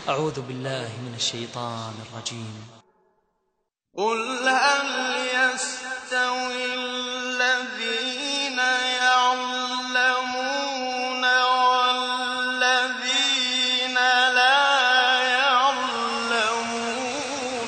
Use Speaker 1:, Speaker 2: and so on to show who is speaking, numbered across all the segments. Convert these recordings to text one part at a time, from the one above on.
Speaker 1: أعوذ بالله من الشيطان الرجيم.
Speaker 2: قل هل يستوي الذين يعلمون والذين لا يعلمون.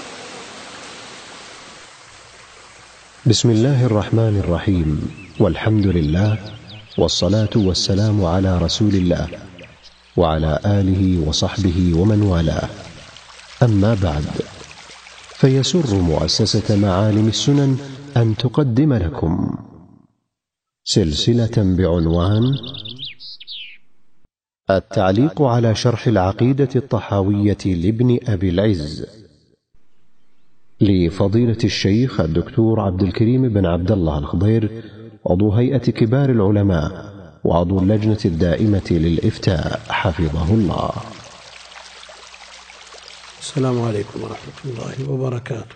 Speaker 3: بسم الله الرحمن الرحيم، والحمد لله، والصلاة والسلام على رسول الله وعلى آله وصحبه ومن والاه. أما بعد، فيسر مؤسسة معالم السنن أن تقدم لكم سلسلة بعنوان التعليق على شرح العقيدة الطحاوية لابن أبي العز لفضيلة الشيخ الدكتور عبد الكريم بن عبد الله الخضير، عضو هيئة كبار العلماء وعضو اللجنة الدائمة للإفتاء، حفظه الله.
Speaker 4: السلام عليكم ورحمة الله وبركاته.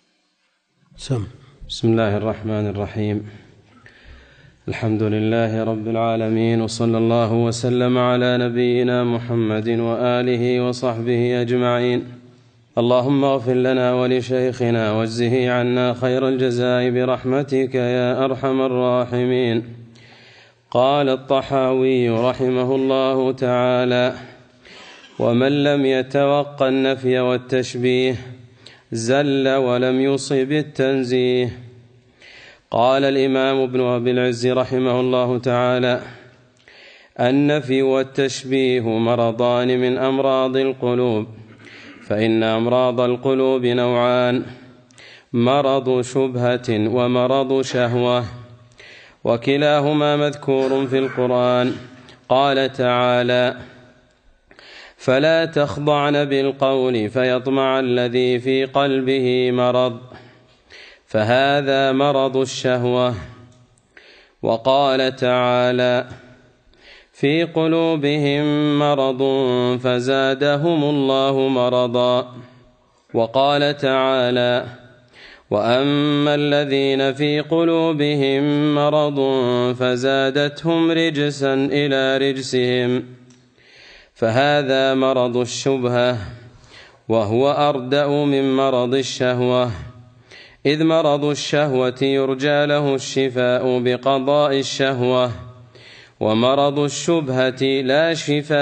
Speaker 5: بسم الله الرحمن الرحيم. الحمد لله رب العالمين، وصلى الله وسلم على نبينا محمد وآله وصحبه أجمعين. اللهم اغفر لنا ولشيخنا واجزه عنا خير الجزاء برحمتك يا أرحم الراحمين. قال الطحاوي رحمه الله تعالى: ومن لم يتوق النفي والتشبيه زل ولم يصب التنزيه. قال الإمام ابن أبي العز رحمه الله تعالى: النفي والتشبيه مرضان من أمراض القلوب، فإن أمراض القلوب نوعان: مرض شبهة ومرض شهوة، وكلاهما مذكور في القرآن. قال تعالى: فلا تخضعن بالقول فيطمع الذي في قلبه مرض، فهذا مرض الشهوة. وقال تعالى: في قلوبهم مرض فزادهم الله مرضا. وقال تعالى: وأما الذين في قلوبهم مرض فزادتهم رجسا إلى رجسهم، فهذا مرض الشبهة، وهو أردأ من مرض الشهوة، إذ مرض الشهوة يرجى له الشفاء بقضاء الشهوة، ومرض الشبهة لا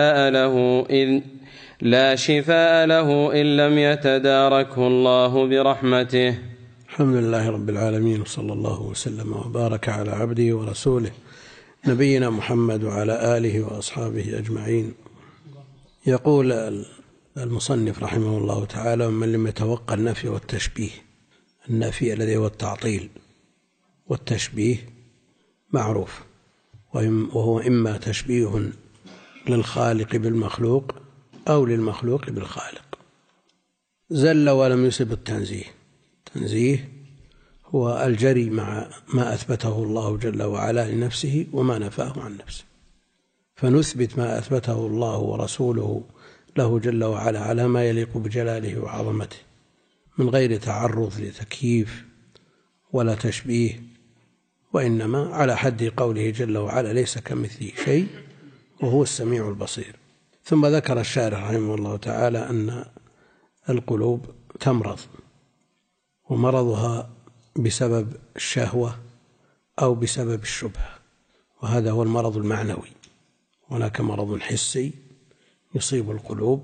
Speaker 5: شفاء له إن لم يتداركه الله برحمته.
Speaker 4: الحمد لله رب العالمين، وصلى الله وسلم وبارك على عبده ورسوله نبينا محمد وعلى آله وأصحابه أجمعين. يقول المصنف رحمه الله تعالى: ومن لم يتوقع النفي والتشبيه. النفي الذي هو التعطيل، والتشبيه معروف، وهو إما تشبيه للخالق بالمخلوق أو للمخلوق بالخالق. زل ولم يصب التنزيه. التنزيه هو الجري مع ما أثبته الله جل وعلا لنفسه وما نفاه عن نفسه، فنثبت ما أثبته الله ورسوله له جل وعلا على ما يليق بجلاله وعظمته، من غير تعرض لتكييف ولا تشبيه، وإنما على حد قوله جل وعلا: ليس كمثله شيء وهو السميع البصير. ثم ذكر الشارح رحمه الله تعالى أن القلوب تمرض، ومرضها بسبب الشهوة أو بسبب الشبهة، وهذا هو المرض المعنوي. هناك مرض حسي يصيب القلوب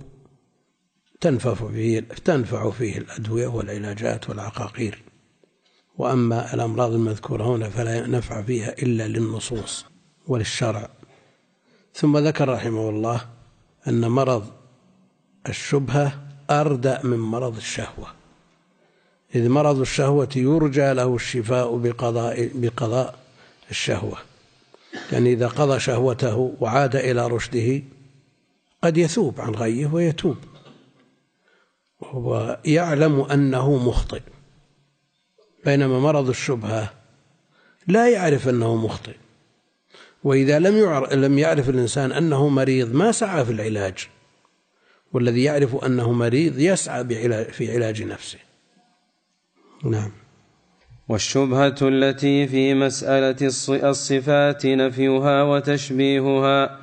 Speaker 4: تنفع فيه الأدوية والعلاجات والعقاقير، وأما الأمراض المذكورة هنا فلا نفع فيها إلا للنصوص وللشرع. ثم ذكر رحمه الله أن مرض الشبهة أردأ من مرض الشهوة، إذ مرض الشهوة يرجى له الشفاء بقضاء الشهوة، يعني إذا قضى شهوته وعاد إلى رشده قد يثوب عن غيه ويتوب ويعلم أنه مخطئ، بينما مرض الشبهة لا يعرف أنه مخطئ، وإذا لم يعرف الإنسان أنه مريض ما سعى في العلاج، والذي يعرف أنه مريض يسعى في علاج نفسه. نعم.
Speaker 5: والشبهة التي في مسألة الصفات نفيها وتشبيهها،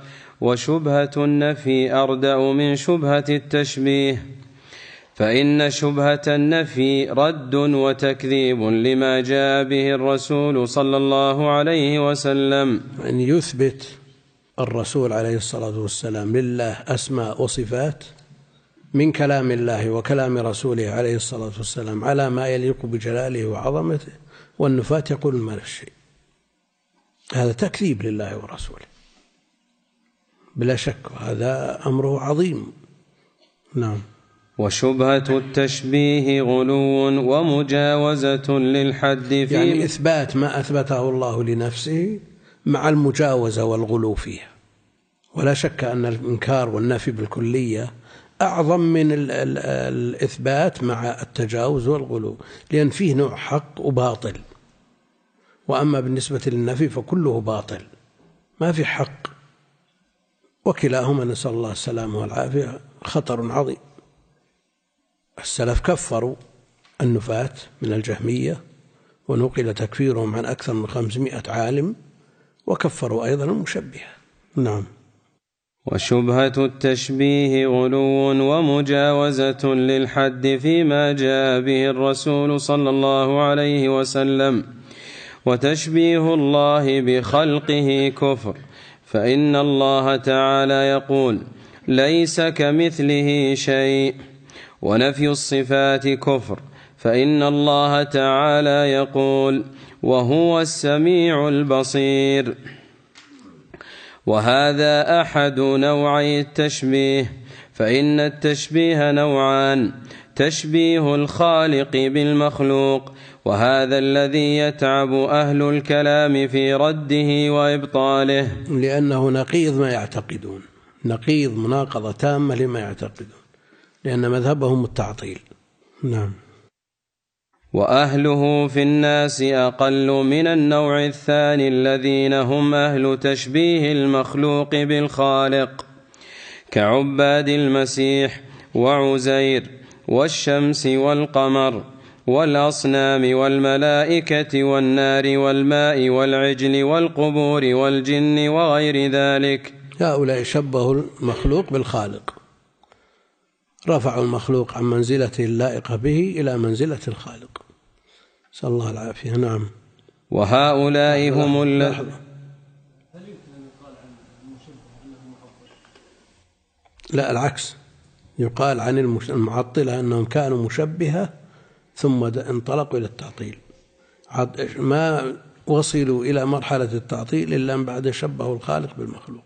Speaker 5: وشبهة النفي أردأ من شبهة التشبيه، فإن شبهة النفي رد وتكذيب لما جاء به الرسول صلى الله عليه وسلم.
Speaker 4: أن يثبت الرسول عليه الصلاة والسلام لله أسماء وصفات من كلام الله وكلام رسوله عليه الصلاة والسلام على ما يليق بجلاله وعظمته، والنفاة يقول ما لا شيء. هذا تكذيب لله ورسوله بلا شك، وهذا أمره عظيم. نعم.
Speaker 5: وشبهة التشبيه غلو ومجاوزة للحد في
Speaker 4: يعني إثبات ما أثبته الله لنفسه مع المجاوزة والغلو فيها. ولا شك أن الإنكار والنفي بالكلية أعظم من الإثبات مع التجاوز والغلو، لأن فيه نوع حق وباطل. وأما بالنسبة للنفي فكله باطل، ما في حق، وكلاهما نسأل الله السلامة والعافية خطر عظيم. السلف كفروا النفاة من الجهمية، ونقل تكفيرهم عن أكثر من 500 عالم، وكفروا أيضا المشبهة. نعم.
Speaker 5: وشبهة التشبيه غلو ومجاوزة للحد فيما جاء به الرسول صلى الله عليه وسلم، وتشبيه الله بخلقه كفر، فإن الله تعالى يقول ليس كمثله شيء، ونفي الصفات كفر، فإن الله تعالى يقول وهو السميع البصير. وهذا أحد نوعي التشبيه، فإن التشبيه نوعان: تشبيه الخالق بالمخلوق، وهذا الذي يتعب أهل الكلام في رده وإبطاله،
Speaker 4: لأنه نقيض ما يعتقدون، نقيض مناقضة تامة لما يعتقدون، لأن مذهبهم التعطيل. نعم.
Speaker 5: وأهله في الناس أقل من النوع الثاني الذين هم أهل تشبيه المخلوق بالخالق، كعباد المسيح وعزير والشمس والقمر والأصنام والملائكة والنار والماء والعجل والقبور والجن وغير ذلك.
Speaker 4: هؤلاء شبهوا المخلوق بالخالق، رفعوا المخلوق عن منزلته اللائقة به إلى منزلة الخالق، نسأل الله العافية. نعم.
Speaker 5: وهؤلاء هم الذين
Speaker 4: لا، العكس، يقال عن المعطلة أنهم كانوا مشبهة ثم انطلقوا إلى التعطيل، ما وصلوا إلى مرحلة التعطيل إلا أن بعد شبهوا الخالق بالمخلوق.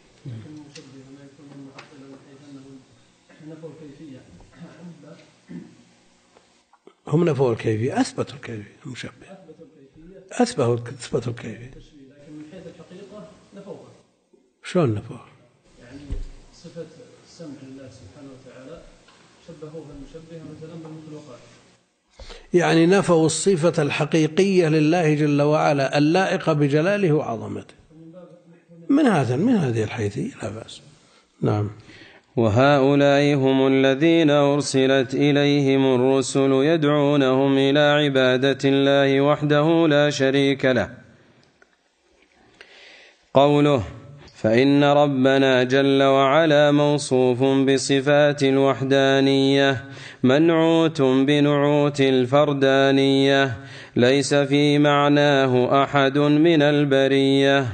Speaker 4: هم نفوا الكيفية، أثبتوا الكيفية. المشبه أثبتوا الكيفية،
Speaker 6: لكن من حيث الحقيقة نفوها.
Speaker 4: شلون نفوها؟
Speaker 6: يعني صفة السمع لله سبحانه وتعالى شبهوها المشبهة مثلا بالمخلوقات،
Speaker 4: يعني نفوا الصفة الحقيقية لله جل وعلا اللائقة بجلاله وعظمته، من هذه الحيثية لا بأس. نعم.
Speaker 5: وهؤلاء هم الذين أرسلت إليهم الرسل يدعونهم إلى عبادة الله وحده لا شريك له. قوله فإن ربنا جل وعلا موصوف بصفات الوحدانية منعوت بنعوت الفردانية، ليس في معناه أحد من البرية.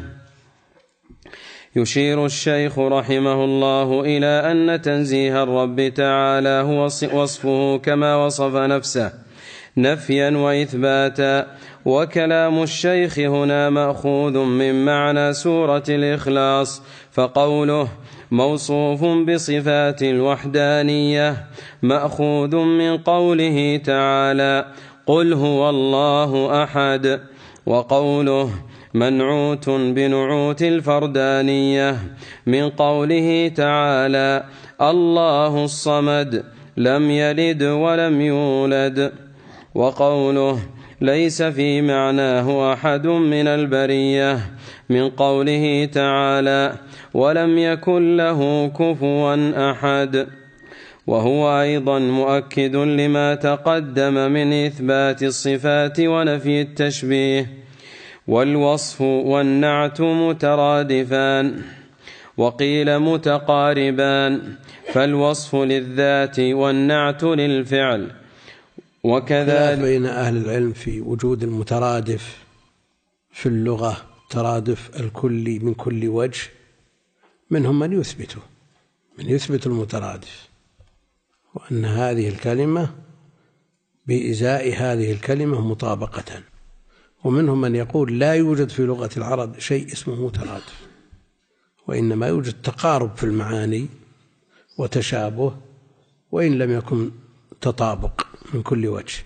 Speaker 5: يشير الشيخ رحمه الله إلى أن تنزيه الرب تعالى هو وصفه كما وصف نفسه نفيا وإثباتا. وكلام الشيخ هنا مأخوذ من معنى سورة الإخلاص، فقوله موصوف بصفات الوحدانية مأخوذ من قوله تعالى قل هو الله أحد، وقوله منعوت بنعوت الفردانية من قوله تعالى الله الصمد لم يلد ولم يولد، وقوله ليس في معناه أحد من البرية من قوله تعالى ولم يكن له كفوا أحد. وهو أيضا مؤكد لما تقدم من إثبات الصفات ونفي التشبيه، والوصف والنعت مترادفان، وقيل متقاربان، فالوصف للذات والنعت للفعل. وكذلك
Speaker 4: بين أهل العلم في وجود المترادف في اللغة، ترادف الكل من كل وجه، منهم من يثبت المترادف، وأن هذه الكلمة بإزاء هذه الكلمة مطابقة، ومنهم من يقول لا يوجد في لغة العرب شيء اسمه مترادف، وإنما يوجد تقارب في المعاني وتشابه، وإن لم يكن تطابق من كل وجه.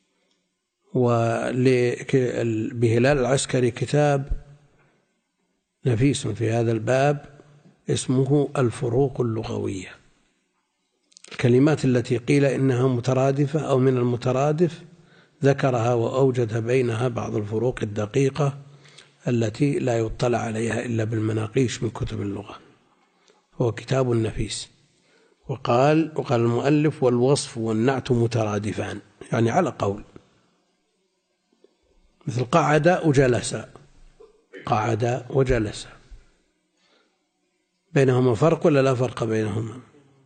Speaker 4: ولبهلال العسكري كتاب نفيس في هذا الباب اسمه الفروق اللغوية، الكلمات التي قيل إنها مترادفة أو من المترادف ذكرها وأوجد بينها بعض الفروق الدقيقة التي لا يطلع عليها إلا بالمناقيش من كتب اللغة، هو كتاب نفيس. وقال المؤلف: والوصف والنعت مترادفان، يعني على قول، مثل قعد وجلس، قعد وجلس، بينهما فرق ولا لا فرق بينهما؟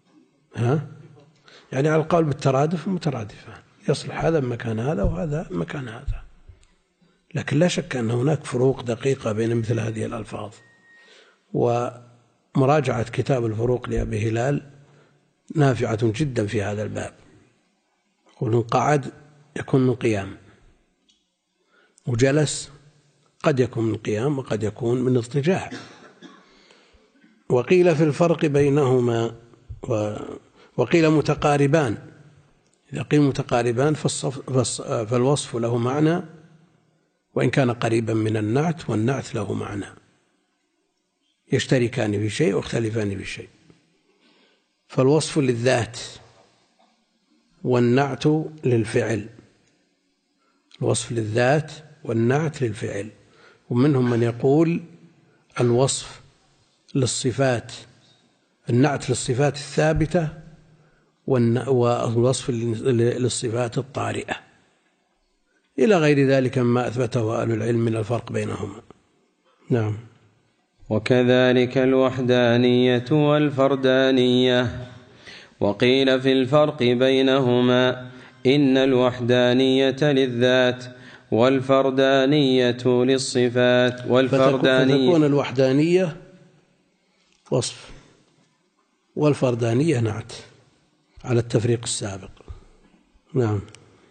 Speaker 4: يعني على القول بالترادف مترادفان، يصلح هذا مكان هذا وهذا مكان هذا، لكن لا شك أن هناك فروق دقيقة بين مثل هذه الألفاظ. ومراجعة كتاب الفروق لأبي هلال نافعة جدا في هذا الباب. يقول قعد يكون من قيام، وجلس قد يكون من قيام وقد يكون من اضطجاع. وقيل في الفرق بينهما، وقيل متقاربان. إذا قيل متقاربان فالوصف له معنى وإن كان قريبا من النعت، والنعت له معنى، يشتركان في شيء ويختلفان في شيء. فالوصف للذات والنعت للفعل، الوصف للذات والنعت للفعل. ومنهم من يقول الوصف للصفات، النعت للصفات الثابتة والوصف للصفات الطارئة، إلى غير ذلك مما أثبته أهل العلم من الفرق بينهما. نعم.
Speaker 5: وكذلك الوحدانية والفردانية. وقيل في الفرق بينهما إن الوحدانية للذات والفردانية للصفات.
Speaker 4: فتكون الوحدانية وصف والفردانية نعت على التفريق السابق. نعم.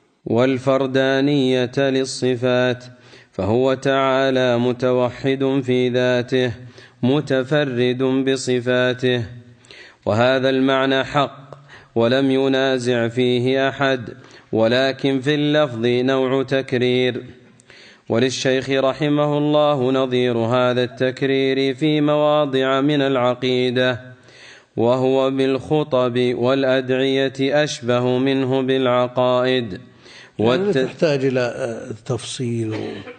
Speaker 5: والفردانية للصفات، فهو تعالى متوحد في ذاته متفرد بصفاته، وهذا المعنى حق ولم ينازع فيه أحد، ولكن في اللفظ نوع تكرير. وللشيخ رحمه الله نظير هذا التكرير في مواضع من العقيدة، وهو بالخطب والأدعية أشبه منه بالعقائد.
Speaker 4: يعني تحتاج إلى تفصيل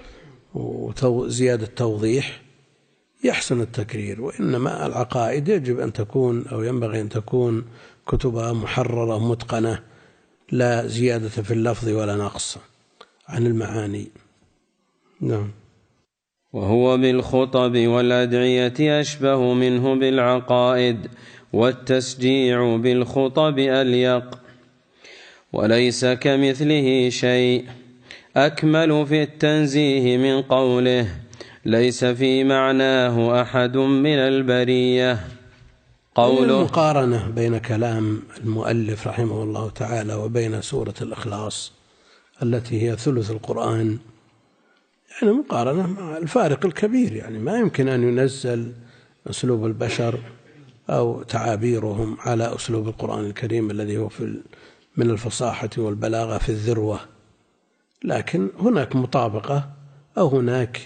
Speaker 4: وزيادة توضيح يحسن التكرير، وإنما العقائد يجب أن تكون أو ينبغي أن تكون كتبها محررة متقنة، لا زيادة في اللفظ ولا نقص عن المعاني. نعم.
Speaker 5: وهو بالخطب والأدعية أشبه منه بالعقائد، والتسجيع بالخطب أليق. وليس كمثله شيء، أكمل في التنزيه من قوله ليس في معناه أحد من البرية. قوله
Speaker 4: المقارنة بين كلام المؤلف رحمه الله تعالى وبين سورة الإخلاص التي هي ثلث القرآن، يعني مقارنة مع الفارق الكبير، يعني ما يمكن أن ينزل أسلوب البشر أو تعابيرهم على أسلوب القرآن الكريم الذي هو من الفصاحة والبلاغة في الذروة، لكن هناك مطابقة أو هناك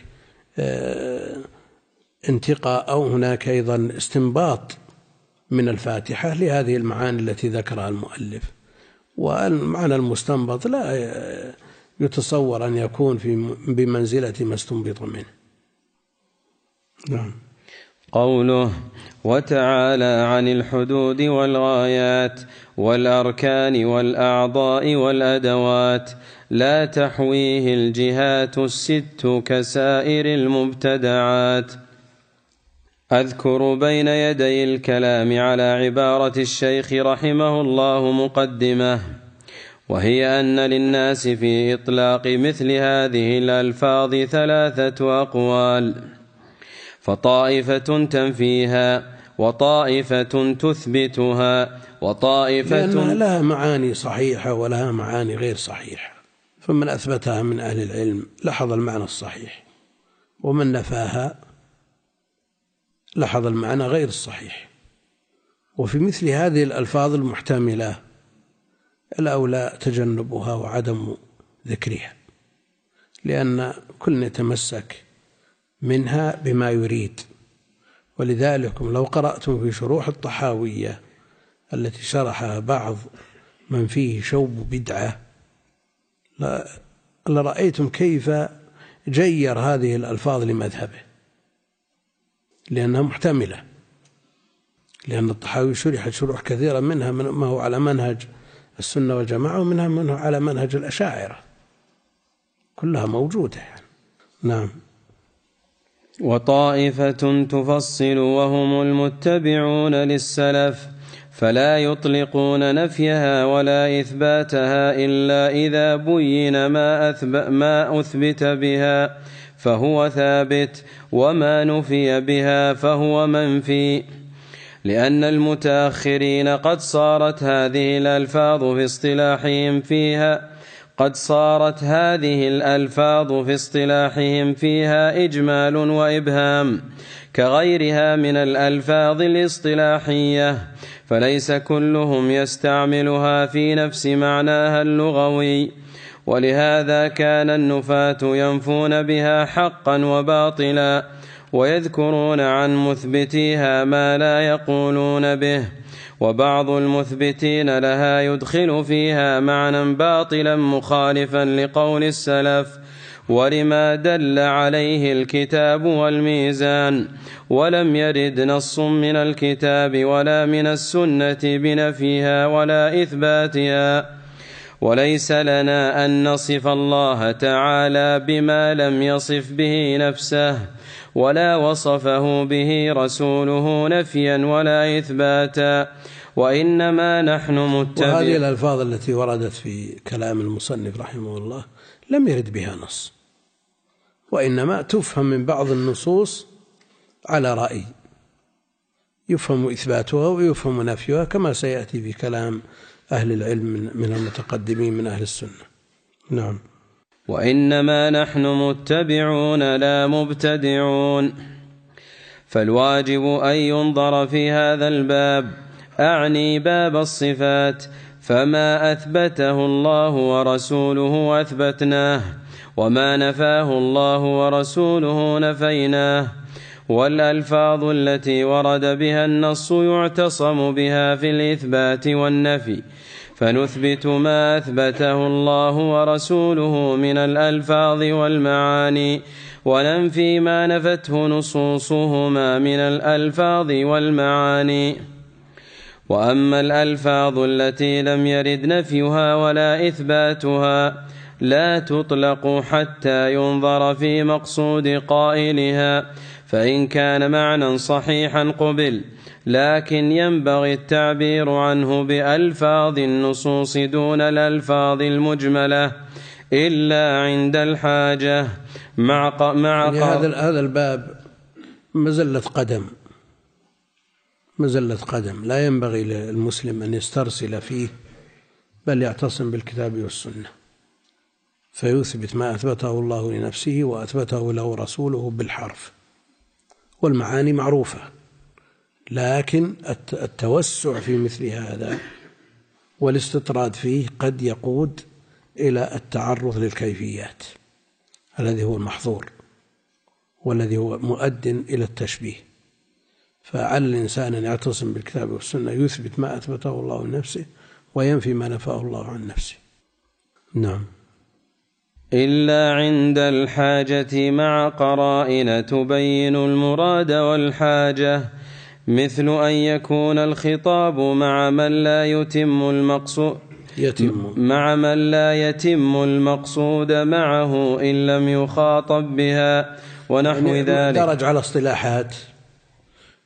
Speaker 4: انتقاء أو هناك أيضا استنباط من الفاتحة لهذه المعاني التي ذكرها المؤلف. والمعنى المستنبط لا يتصور أن يكون بمنزلة ما استنبط منه. نعم.
Speaker 5: قوله وتعالى عن الحدود والغايات والأركان والأعضاء والأدوات لا تحويه الجهات الست كسائر المبتدعات. أذكر بين يدي الكلام على عبارة الشيخ رحمه الله مقدمة، وهي أن للناس في إطلاق مثل هذه الألفاظ 3 أقوال، فطائفة تنفيها، وطائفة تثبتها، وطائفة
Speaker 4: لأنها لها معاني صحيحة ولها معاني غير صحيحة، فمن أثبتها من أهل العلم لاحظ المعنى الصحيح، ومن نفاها لاحظ المعنى غير الصحيح. وفي مثل هذه الألفاظ المحتملة الأولى تجنبها وعدم ذكرها، لأن كل يتمسك منها بما يريد. ولذلك لو قرأتم في شروح الطحاوية التي شرحها بعض من فيه شوب بدعة لرأيتم كيف جير هذه الألفاظ لمذهبه، لأنها محتملة، لأن الطحاوي شرحت شروح كثيرة، منها ما هو على منهج السنة والجماعة، ومنها ما هو على منهج الأشاعرة، كلها موجودة يعني. نعم.
Speaker 5: وطائفة تفصل وهم المتبعون للسلف، فلا يطلقون نفيها ولا إثباتها إلا إذا بين ما أثبت بها فهو ثابت، وما نفي بها فهو منفي. لأن المتأخرين قد صارت هذه الألفاظ في اصطلاحهم فيها إجمال وإبهام كغيرها من الألفاظ الاصطلاحية، فليس كلهم يستعملها في نفس معناها اللغوي. ولهذا كان النفاة ينفون بها حقا وباطلا، ويذكرون عن مثبتيها ما لا يقولون به، وبعض المثبتين لها يدخل فيها معنى باطلا مخالفا لقول السلف ولما دل عليه الكتاب والميزان، ولم يرد نص من الكتاب ولا من السنة بنفيها ولا إثباتها. وليس لنا أن نصف الله تعالى بما لم يصف به نفسه ولا وصفه به رسوله نفيا ولا إثباتا، وإنما نحن متبعون.
Speaker 4: وهذه الألفاظ التي وردت في كلام المصنف رحمه الله لم يرد بها نص، وإنما تفهم من بعض النصوص على رأي، يفهم إثباتها ويفهم نفيها، كما سيأتي في كلام أهل العلم من المتقدمين من أهل السنة. نعم.
Speaker 5: وإنما نحن متبعون لا مبتدعون. فالواجب أن ينظر في هذا الباب، أعني باب الصفات، فما أثبته الله ورسوله أثبتناه، وما نفاه الله ورسوله نفيناه. والألفاظ التي ورد بها النص يعتصم بها في الإثبات والنفي، فنثبت ما أثبته الله ورسوله من الألفاظ والمعاني، وننفي ما نفته نصوصهما من الألفاظ والمعاني. وأما الألفاظ التي لم يرد نفيها ولا إثباتها لا تطلق حتى ينظر في مقصود قائلها، فإن كان معنى صحيحا قبل، لكن ينبغي التعبير عنه بألفاظ النصوص دون الألفاظ المجملة إلا عند الحاجة
Speaker 4: هذا الباب مزلة قدم لا ينبغي للمسلم أن يسترسل فيه، بل يعتصم بالكتاب والسنة، فيثبت ما أثبته الله لنفسه وأثبته له رسوله بالحرف، والمعاني معروفة، لكن التوسع في مثل هذا والاستطراد فيه قد يقود إلى التعرض للكيفيات الذي هو المحظور والذي هو مؤد إلى التشبيه. فعلى الإنسان أن يعتصم بالكتاب والسنة، يثبت ما أثبته الله لنفسه وينفي ما نفاه الله عن نفسه. نعم.
Speaker 5: إلا عند الحاجة مع قرائن تبين المراد والحاجة، مثل أن يكون الخطاب مع من لا يتم المقصود معه إن لم يخاطب بها ونحو ذلك.
Speaker 4: درج على اصطلاحات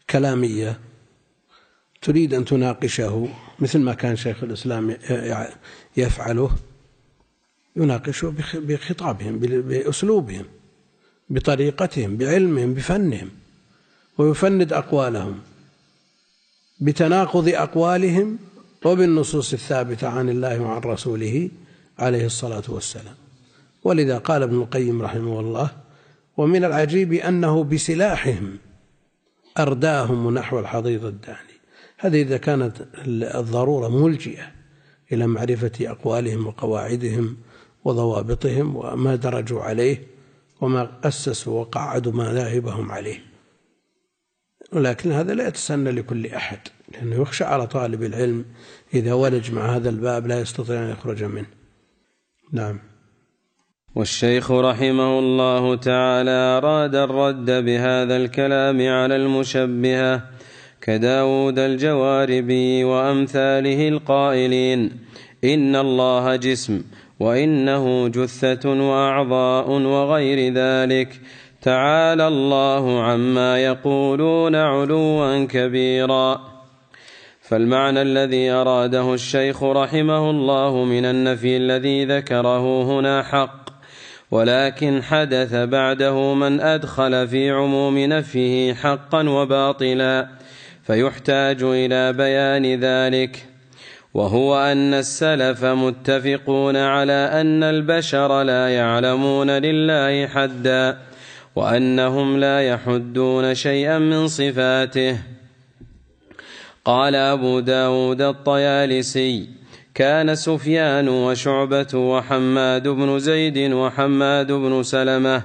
Speaker 4: كلامية تريد أن تناقشه مثل ما كان شيخ الإسلام يفعله، يناقشه بخطابهم، بأسلوبهم، بطريقتهم، بعلمهم، بفنهم، ويفند أقوالهم بتناقض أقوالهم وبالنصوص الثابتة عن الله وعن رسوله عليه الصلاة والسلام. ولذا قال ابن القيم رحمه الله: ومن العجيب أنه بسلاحهم أرداهم نحو الحضيض الداني. هذه إذا كانت الضرورة ملجئة إلى معرفة أقوالهم وقواعدهم وضوابطهم وما درجوا عليه وما أسسوا وقعدوا مذاهبهم عليه. ولكن هذا لا يتسنى لكل أحد، لأنه يخشى على طالب العلم إذا ولج مع هذا الباب لا يستطيع أن يخرج منه. نعم.
Speaker 5: والشيخ رحمه الله تعالى أراد الرد بهذا الكلام على المشبهة كداود الجواربي وأمثاله القائلين إن الله جسم وإنه جثة وأعضاء وغير ذلك، تعالى الله عما يقولون علوا كبيرا. فالمعنى الذي أراده الشيخ رحمه الله من النفي الذي ذكره هنا حق، ولكن حدث بعده من أدخل في عموم نفيه حقا وباطلا، فيحتاج إلى بيان ذلك. وهو أن السلف متفقون على أن البشر لا يعلمون لله حدا، وأنهم لا يحدون شيئا من صفاته. قال أبو داود الطيالسي: كان سفيان وشعبة وحماد بن زيد وحماد بن سلمة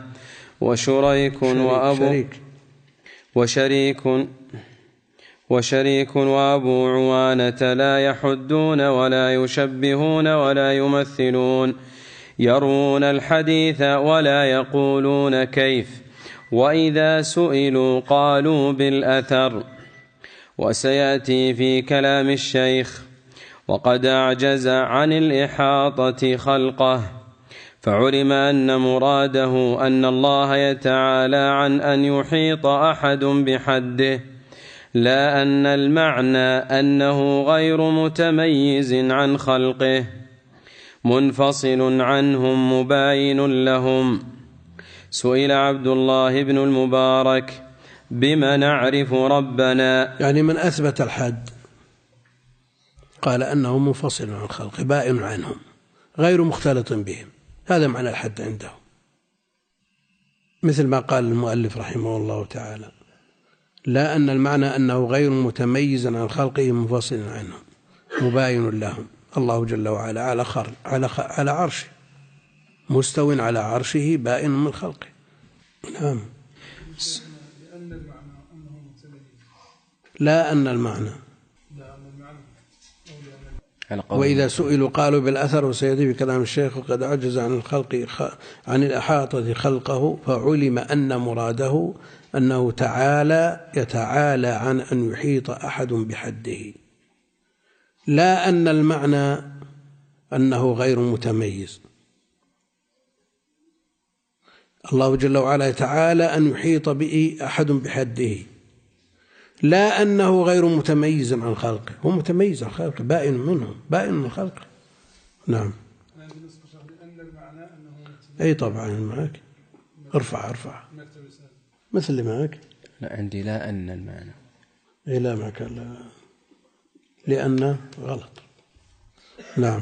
Speaker 5: وشريك وأبو عوانة لا يحدون ولا يشبهون ولا يمثلون، يروون الحديث ولا يقولون كيف، وإذا سئلوا قالوا بالأثر. وسيأتي في كلام الشيخ: وقد أعجز عن الإحاطة خلقه، فعلم أن مراده أن الله يتعالى عن أن يحيط أحد بحده، لا أن المعنى أنه غير متميز عن خلقه، منفصل عنهم مباين لهم. سئل عبد الله بن المبارك: بما نعرف ربنا؟
Speaker 4: يعني من أثبت الحد قال أنه منفصل عن خلقه، بائن عنهم، غير مختلط بهم، هذا معنى الحد عنده. مثل ما قال المؤلف رحمه الله تعالى: لا أن المعنى أنه غير متميز عن خلقه منفصل عنهم مباين لهم. الله جل وعلا على عرشه، مستو على عرشه، بائن من خلقه. نعم. لا أن المعنى وإذا سئلوا قالوا بالأثر. وسيأتي بكلام الشيخ: وقد عجز عن الخلق عن الإحاطة خلقه، فعلم أن مراده أنه يتعالى عن أن يحيط أحد بحده، لا أن المعنى أنه غير متميز. الله جل وعلا يتعالى أن يحيط به أحد بحده، لا أنه غير متميز عن خلقه، هو متميز عن خلقه، بائن منهم، بائن من خلقه. نعم. أي طبعا معك، ارفع مثل اللي معك.
Speaker 5: لا عندي لا أن المعنى.
Speaker 4: أي لا معك، لا، لأن غلط. نعم.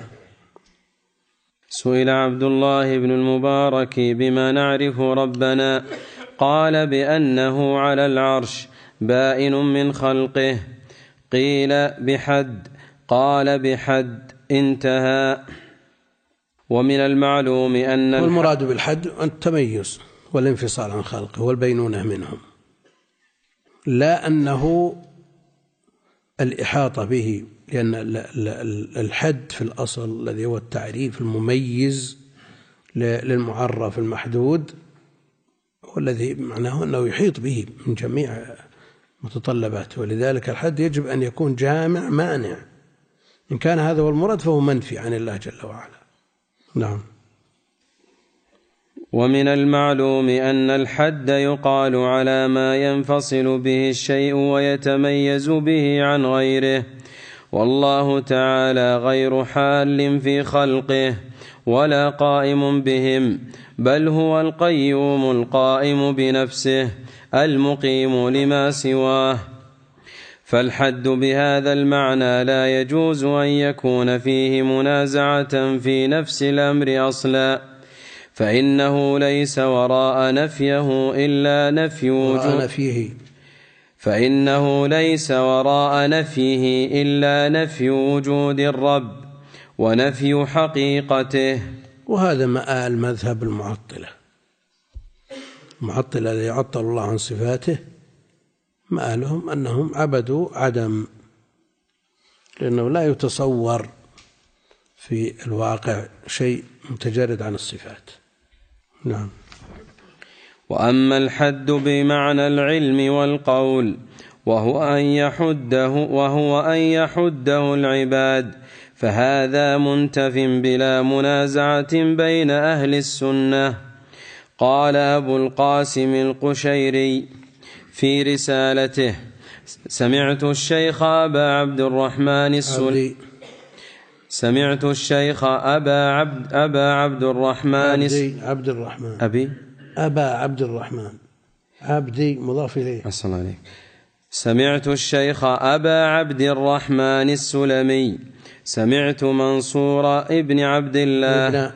Speaker 5: سئل عبد الله بن المبارك: بما نعرف ربنا؟ قال: بأنه على العرش بائن من خلقه. قيل: بحد؟ قال: بحد، انتهى. ومن المعلوم أن
Speaker 4: والمراد بالحد التميز والانفصال عن خلقه والبينونة منهم، لا أنه الإحاطة به، لأن الحد في الأصل الذي هو التعريف المميز للمعرف المحدود، والذي معناه أنه يحيط به من جميع متطلباته، ولذلك الحد يجب أن يكون جامع مانع. إن كان هذا هو المراد فهو منفي عن الله جل وعلا. نعم.
Speaker 5: ومن المعلوم أن الحد يقال على ما ينفصل به الشيء ويتميز به عن غيره، والله تعالى غير حال في خلقه ولا قائم بهم، بل هو القيوم القائم بنفسه المقيم لما سواه. فالحد بهذا المعنى لا يجوز أن يكون فيه منازعة في نفس الأمر أصلا، فإنه ليس وراء نفيه إلا نفي وجود فإنه ليس وراء نفيه إلا نفي وجود الرب ونفي حقيقته.
Speaker 4: وهذا مآل مذهب المعطلة الذي يعطل الله عن صفاته، مآلهم أنهم عبدوا عدم، لأنه لا يتصور في الواقع شيء متجرد عن الصفات. نعم.
Speaker 5: وأما الحد بمعنى العلم والقول وهو أن يحده العباد، فهذا منتف بلا منازعة بين أهل السنة. قال أبو القاسم القشيري في رسالته: سمعت الشيخ أبا عبد الرحمن
Speaker 4: عبدي مضاف إليه.
Speaker 5: السلام عليكم. سمعت الشيخ أبا عبد الرحمن السلمي، سمعت منصور ابن عبد الله،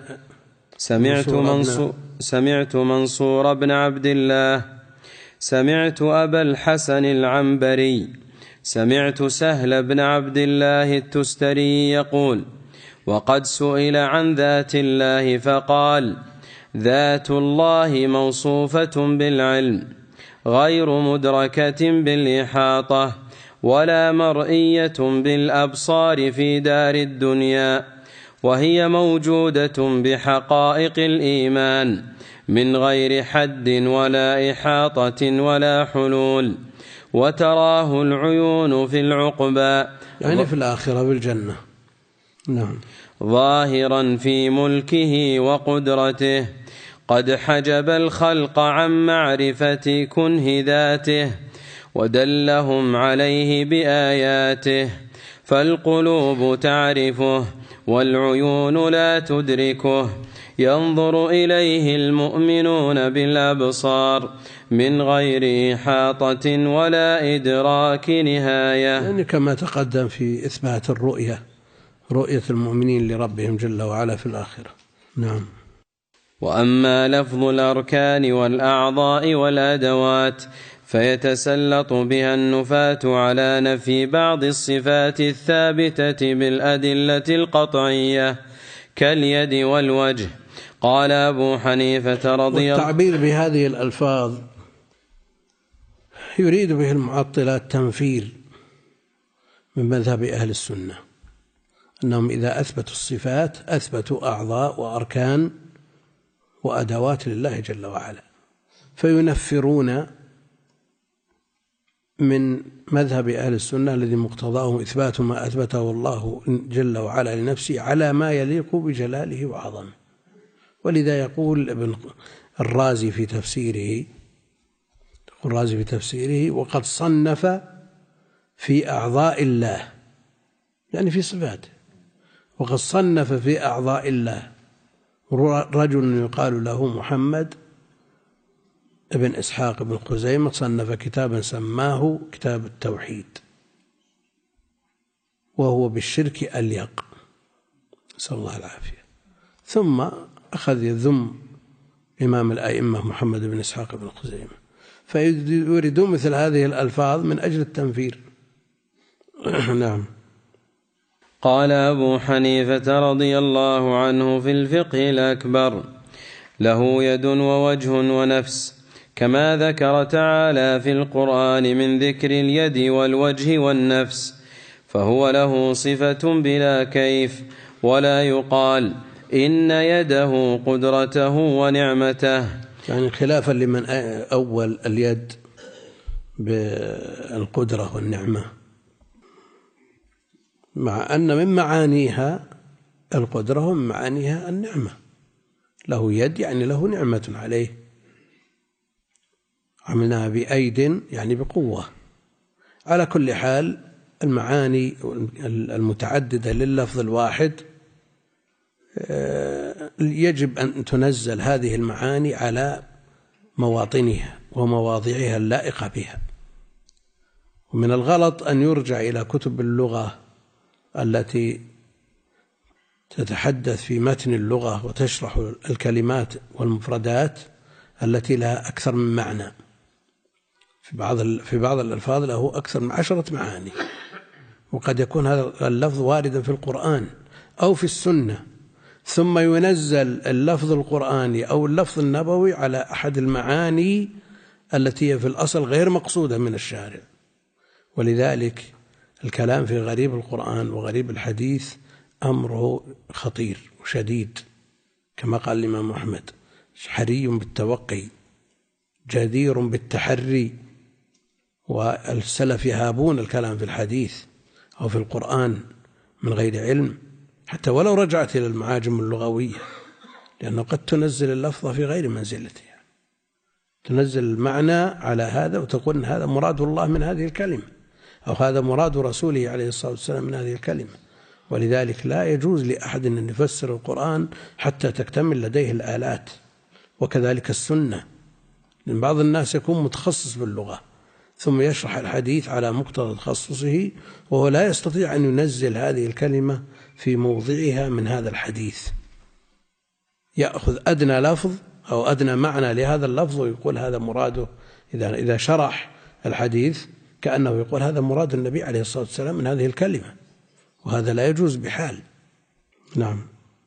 Speaker 5: سمعت منصور بن عبد الله، سمعت أبا الحسن العنبري، سمعت سهل بن عبد الله التستري يقول: وقد سئل عن ذات الله فقال: ذات الله موصوفة بالعلم غير مدركة بالإحاطة ولا مرئية بالأبصار في دار الدنيا، وهي موجودة بحقائق الإيمان من غير حد ولا إحاطة ولا حلول، وتراه العيون في العقبى،
Speaker 4: يعني في الآخرة بالجنة. نعم.
Speaker 5: ظاهرا في ملكه وقدرته، قد حجب الخلق عن معرفة كنه ذاته ودلهم عليه بآياته، فالقلوب تعرفه والعيون لا تدركه، ينظر إليه المؤمنون بالأبصار من غير إحاطة ولا إدراك نهاية.
Speaker 4: يعني كما تقدم في إثبات رؤية المؤمنين لربهم جل وعلا في الآخرة. نعم.
Speaker 5: وأما لفظ الأركان والأعضاء والأدوات فيتسلط بها النفاة على نفي بعض الصفات الثابتة بالأدلة القطعية كاليد والوجه. قال أبو حنيفة رضي الله عنه:
Speaker 4: والتعبير بهذه الألفاظ يريد به المعطلة التنفير من مذهب أهل السنة، أنهم إذا أثبتوا الصفات أثبتوا أعضاء وأركان وأدوات لله جل وعلا، فينفرون من مذهب أهل السنة الذي مقتضاه إثبات ما أثبته الله جل وعلا لنفسه على ما يليق بجلاله وعظمه. ولذا يقول ابن الرازي في تفسيره: وقد صنف في أعضاء الله، يعني في صفاته، وقد صنف في أعضاء الله رجل يقال له محمد ابن إسحاق بن خزيمة، صنف كتابا سماه كتاب التوحيد، وهو بالشرك أليق، نسأل الله العافية. ثم أخذ يذم إمام الأئمة محمد بن إسحاق بن خزيمة، فيريدون مثل هذه الألفاظ من أجل التنفير. نعم.
Speaker 5: قال أبو حنيفة رضي الله عنه في الفقه الأكبر: له يد ووجه ونفس، كما ذكر تعالى في القرآن من ذكر اليد والوجه والنفس، فهو له صفة بلا كيف، ولا يقال إن يده قدرته ونعمته،
Speaker 4: يعني خلافا لمن أول اليد بالقدرة والنعمة، مع أن من معانيها القدرة ومن معانيها النعمة، له يد يعني له نعمة عليه، عملناها بأيد يعني بقوة. على كل حال المعاني المتعددة لللفظ الواحد يجب أن تنزل هذه المعاني على مواطنها ومواضعها اللائقة بها. ومن الغلط أن يرجع إلى كتب اللغة التي تتحدث في متن اللغة وتشرح الكلمات والمفردات التي لها أكثر من معنى. في بعض الألفاظ له أكثر من 10 معاني، وقد يكون هذا اللفظ واردا في القرآن أو في السنة، ثم ينزل اللفظ القرآني أو اللفظ النبوي على أحد المعاني التي هي في الأصل غير مقصودة من الشارع. ولذلك الكلام في غريب القرآن وغريب الحديث أمره خطير وشديد، كما قال الإمام أحمد: حري بالتوقي جدير بالتحري. والسلف يهابون الكلام في الحديث أو في القرآن من غير علم، حتى ولو رجعت إلى المعاجم اللغوية، لأنه قد تنزل اللفظ في غير منزلتها، تنزل المعنى على هذا وتقول هذا مراد الله من هذه الكلمة، أو هذا مراد رسوله عليه الصلاة والسلام من هذه الكلمة. ولذلك لا يجوز لأحد أن يفسر القرآن حتى تكتمل لديه الآلات، وكذلك السنة. لأن بعض الناس يكون متخصص باللغة ثم يشرح الحديث على مقتضى تخصصه، وهو لا يستطيع أن ينزل هذه الكلمة في موضعها من هذا الحديث، يأخذ أدنى لفظ أو أدنى معنى لهذا اللفظ ويقول هذا مراده. إذا شرح الحديث كأنه يقول هذا مراد النبي عليه الصلاة والسلام من هذه الكلمة، وهذا لا يجوز بحال. نعم.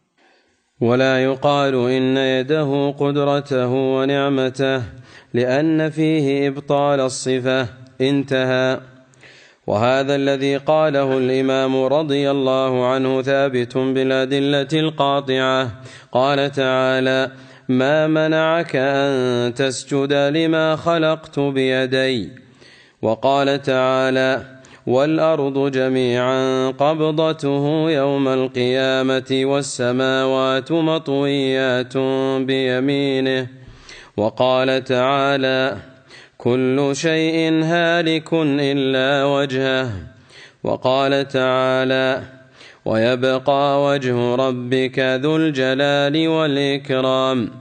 Speaker 5: ولا يقال إن يده قدرته ونعمته، لأن فيه إبطال الصفة. انتهى. وهذا الذي قاله الإمام رضي الله عنه ثابت بالأدلة القاطعة. قال تعالى: ما منعك أن تسجد لما خلقت بيدي. وقال تعالى: والأرض جميعا قبضته يوم القيامة والسماوات مطويات بيمينه. وقال تعالى: كل شيء هالك إلا وجهه. وقال تعالى: ويبقى وجه ربك ذو الجلال والإكرام.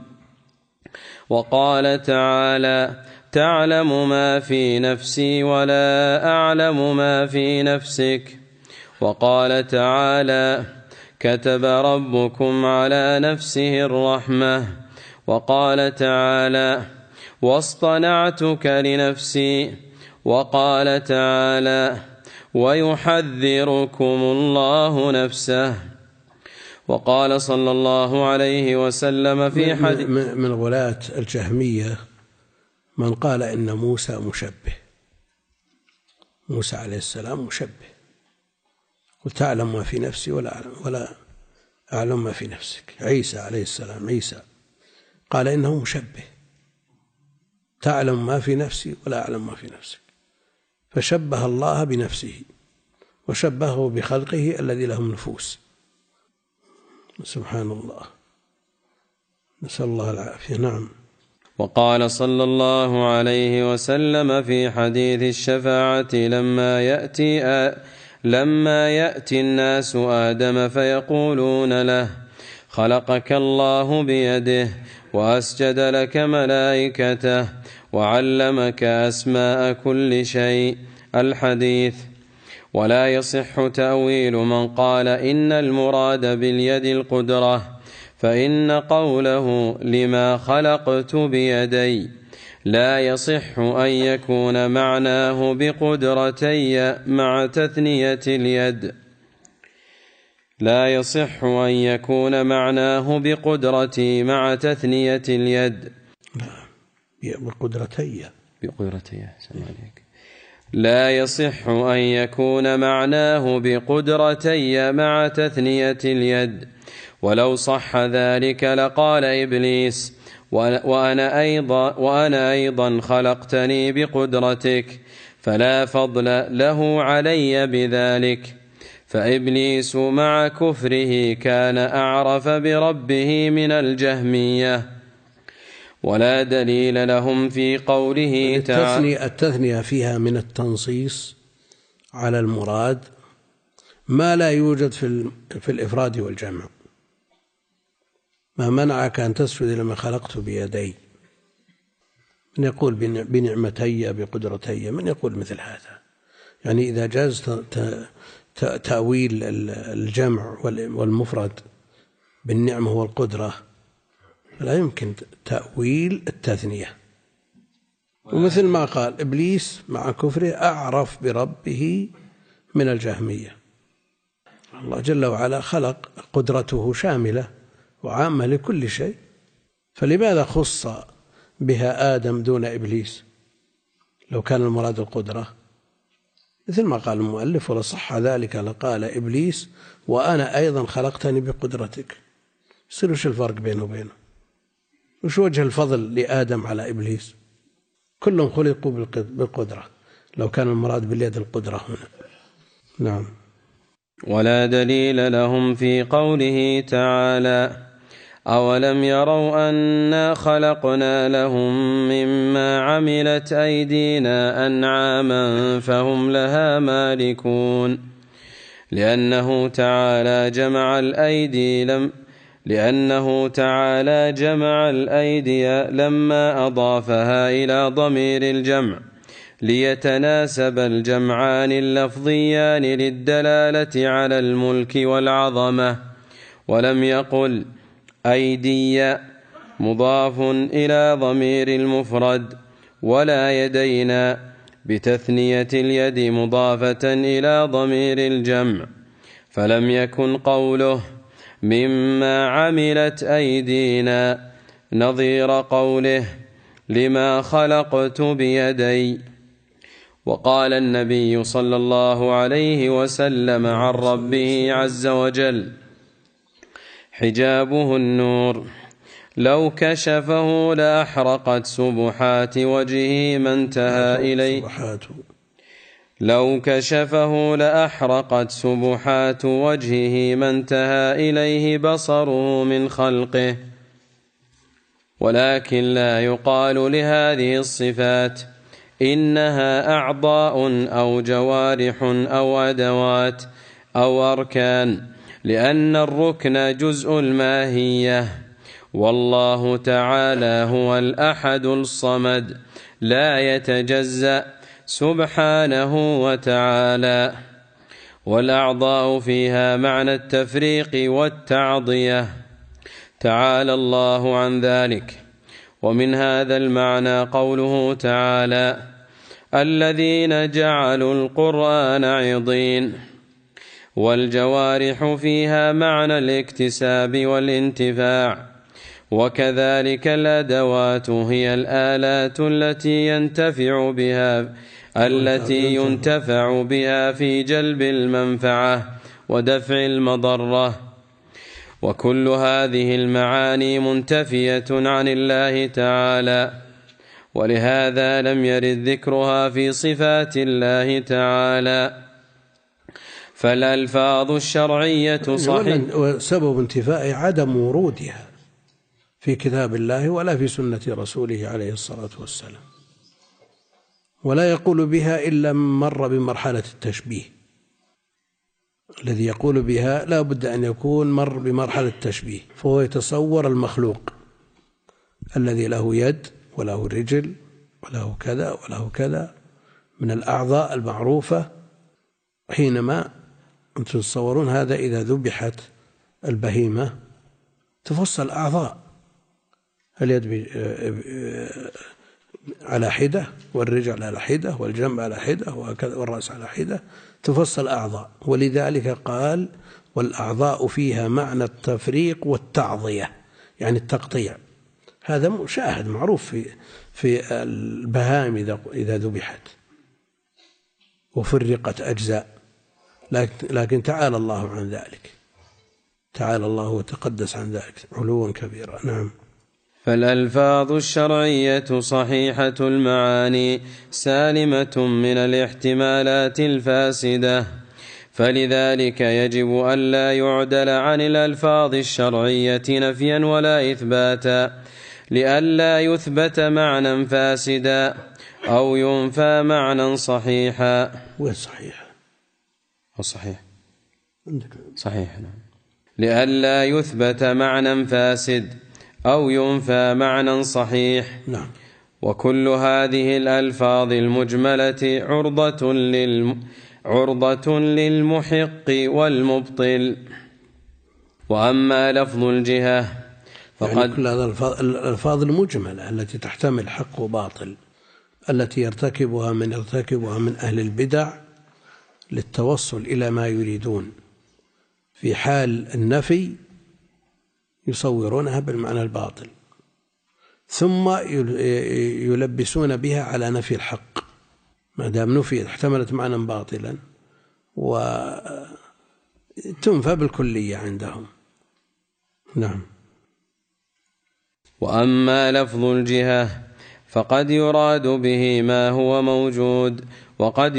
Speaker 5: وقال تعالى: تعلم ما في نفسي ولا أعلم ما في نفسك. وقال تعالى: كتب ربكم على نفسه الرحمة. وقال تعالى: واصطنعتك لنفسي. وقال تعالى: ويحذركم الله نفسه. وقال صلى الله عليه وسلم في حديث
Speaker 4: من غلاة الجهمية من قال إن موسى مشبه، موسى عليه السلام مشبه، قل تعلم ما في نفسي ولا أعلم ما في نفسك. عيسى عليه السلام عيسى قال إنه مشبه، تعلم ما في نفسي ولا أعلم ما في نفسك، فشبه الله بنفسه وشبهه بخلقه الذي لهم نفوس. سبحان الله، نسأل الله العافية. نعم.
Speaker 5: وقال صلى الله عليه وسلم في حديث الشفاعة: لما يأتي الناس آدم فيقولون له: خلقك الله بيده، وأسجد لك ملائكته، وعلمك أسماء كل شيء. الحديث. ولا يصح تأويل من قال إن المراد باليد القدرة، فإن قوله لما خلقت بيدي لا يصح أن يكون معناه بقدرتي مع تثنية اليد، لا يصح أن يكون معناه بقدرتي مع تثنية اليد.
Speaker 4: بقدرتي
Speaker 5: لا يصح أن يكون معناه بقدرتي مع تثنية اليد. ولو صح ذلك لقال إبليس: وأنا أيضا خلقتني بقدرتك، فلا فضل له علي بذلك. فإبليس مع كفره كان أعرف بربه من الجهمية. ولا دليل لهم في قوله تعالى.
Speaker 4: التثنية فيها من التنصيص على المراد ما لا يوجد في الإفراد والجمع. ما منعك أن تسجد لما خلقت بيدي؟ من يقول بنعمتي بقدرتي؟ من يقول مثل هذا؟ يعني إذا جاز تأويل الجمع والمفرد بالنعمة والقدرة لا يمكن تأويل التثنية. ومثل ما قال إبليس مع كفره أعرف بربه من الجهمية. الله جل وعلا خلق قدرته شاملة وعامة لكل شيء، فلماذا خص بها آدم دون إبليس لو كان المراد القدرة؟ مثل ما قال المؤلف ولا صح ذلك لقال إبليس وأنا أيضا خلقتني بقدرتك. يصير وش الفرق بينه وبينه؟ وش وجه الفضل لآدم على إبليس؟ كلهم خلقوا بالقدرة، لو كان المراد باليد القدرة هنا. نعم.
Speaker 5: ولا دليل لهم في قوله تعالى: أولم يروا أنا خلقنا لهم مما عملت أيدينا أنعاما فهم لها مالكون. لأنه تعالى جمع الأيدي لما أضافها إلى ضمير الجمع ليتناسب الجمعان اللفظيان للدلالة على الملك والعظمة، ولم يقل أيدي مضاف إلى ضمير المفرد، ولا يدينا بتثنية اليد مضافة إلى ضمير الجمع، فلم يكن قوله مما عملت أيدينا نظير قوله لما خلقت بيدي. وقال النبي صلى الله عليه وسلم عن ربه عز وجل: حجابه النور، لو كشفه لأحرقت سبحات وجهه ما انتهى إليه. لو كشفه لأحرقت سبحات وجهه ما انتهى إليه بصره من خلقه. ولكن لا يقال لهذه الصفات إنها أعضاء أو جوارح أو أدوات أو أركان، لأن الركن جزء الماهية، والله تعالى هو الأحد الصمد لا يتجزأ سبحانه وتعالى. والأعضاء فيها معنى التفريق والتعضية، تعالى الله عن ذلك. ومن هذا المعنى قوله تعالى: الذين جعلوا القرآن عضين. والجوارح فيها معنى الاكتساب والانتفاع، وكذلك الأدوات هي الآلات التي ينتفع بها في جلب المنفعة ودفع المضرة. وكل هذه المعاني منتفية عن الله تعالى، ولهذا لم يرد ذكرها في صفات الله تعالى. فالألفاظ الشرعية صحيح،
Speaker 4: وسبب انتفاء عدم ورودها في كتاب الله ولا في سنة رسوله عليه الصلاة والسلام، ولا يقول بها إلا من مر بمرحلة التشبيه. الذي يقول بها لا بد أن يكون مر بمرحلة التشبيه، فهو يتصور المخلوق الذي له يد وله رجل وله كذا وله كذا من الأعضاء المعروفة. حينما أنتم تتصورون هذا إذا ذبحت البهيمة تفصل أعضاء، اليد على حدة، والرجل على حدة، والجنب على حدة، والرأس على حدة، تفصل أعضاء. ولذلك قال: والأعضاء فيها معنى التفريق والتعضية، يعني التقطيع. هذا مشاهد معروف في البهائم إذا ذبحت وفرقت أجزاء، لكن تعالى الله عن ذلك، تعالى الله وتقدس عن ذلك علوا كبيرا. نعم.
Speaker 5: فالألفاظ الشرعية صحيحة المعاني سالمة من الاحتمالات الفاسدة، فلذلك يجب ألا يعدل عن الألفاظ الشرعية نفيا ولا إثباتا، لئلا يثبت معنى فاسدا أو ينفى معنى صحيحا.
Speaker 4: والصحيح
Speaker 5: الصحيح صحيح، نعم. لئلا يثبت معنى فاسد أو ينفى معنى صحيح.
Speaker 4: نعم.
Speaker 5: وكل هذه الألفاظ المجملة عرضة للمحق والمبطل. وأما لفظ الجهة فقد
Speaker 4: يعني كل هذه الألفاظ المجملة التي تحتمل حق وباطل، التي يرتكبها من أهل البدع للتوصل إلى ما يريدون، في حال النفي يصورونها بالمعنى الباطل، ثم يلبسون بها على نفي الحق، ما دام نفيت احتملت معنى باطلا وتنفى بالكلية عندهم. نعم.
Speaker 5: وأما لفظ الجهة فقد يراد به ما هو موجود، وقد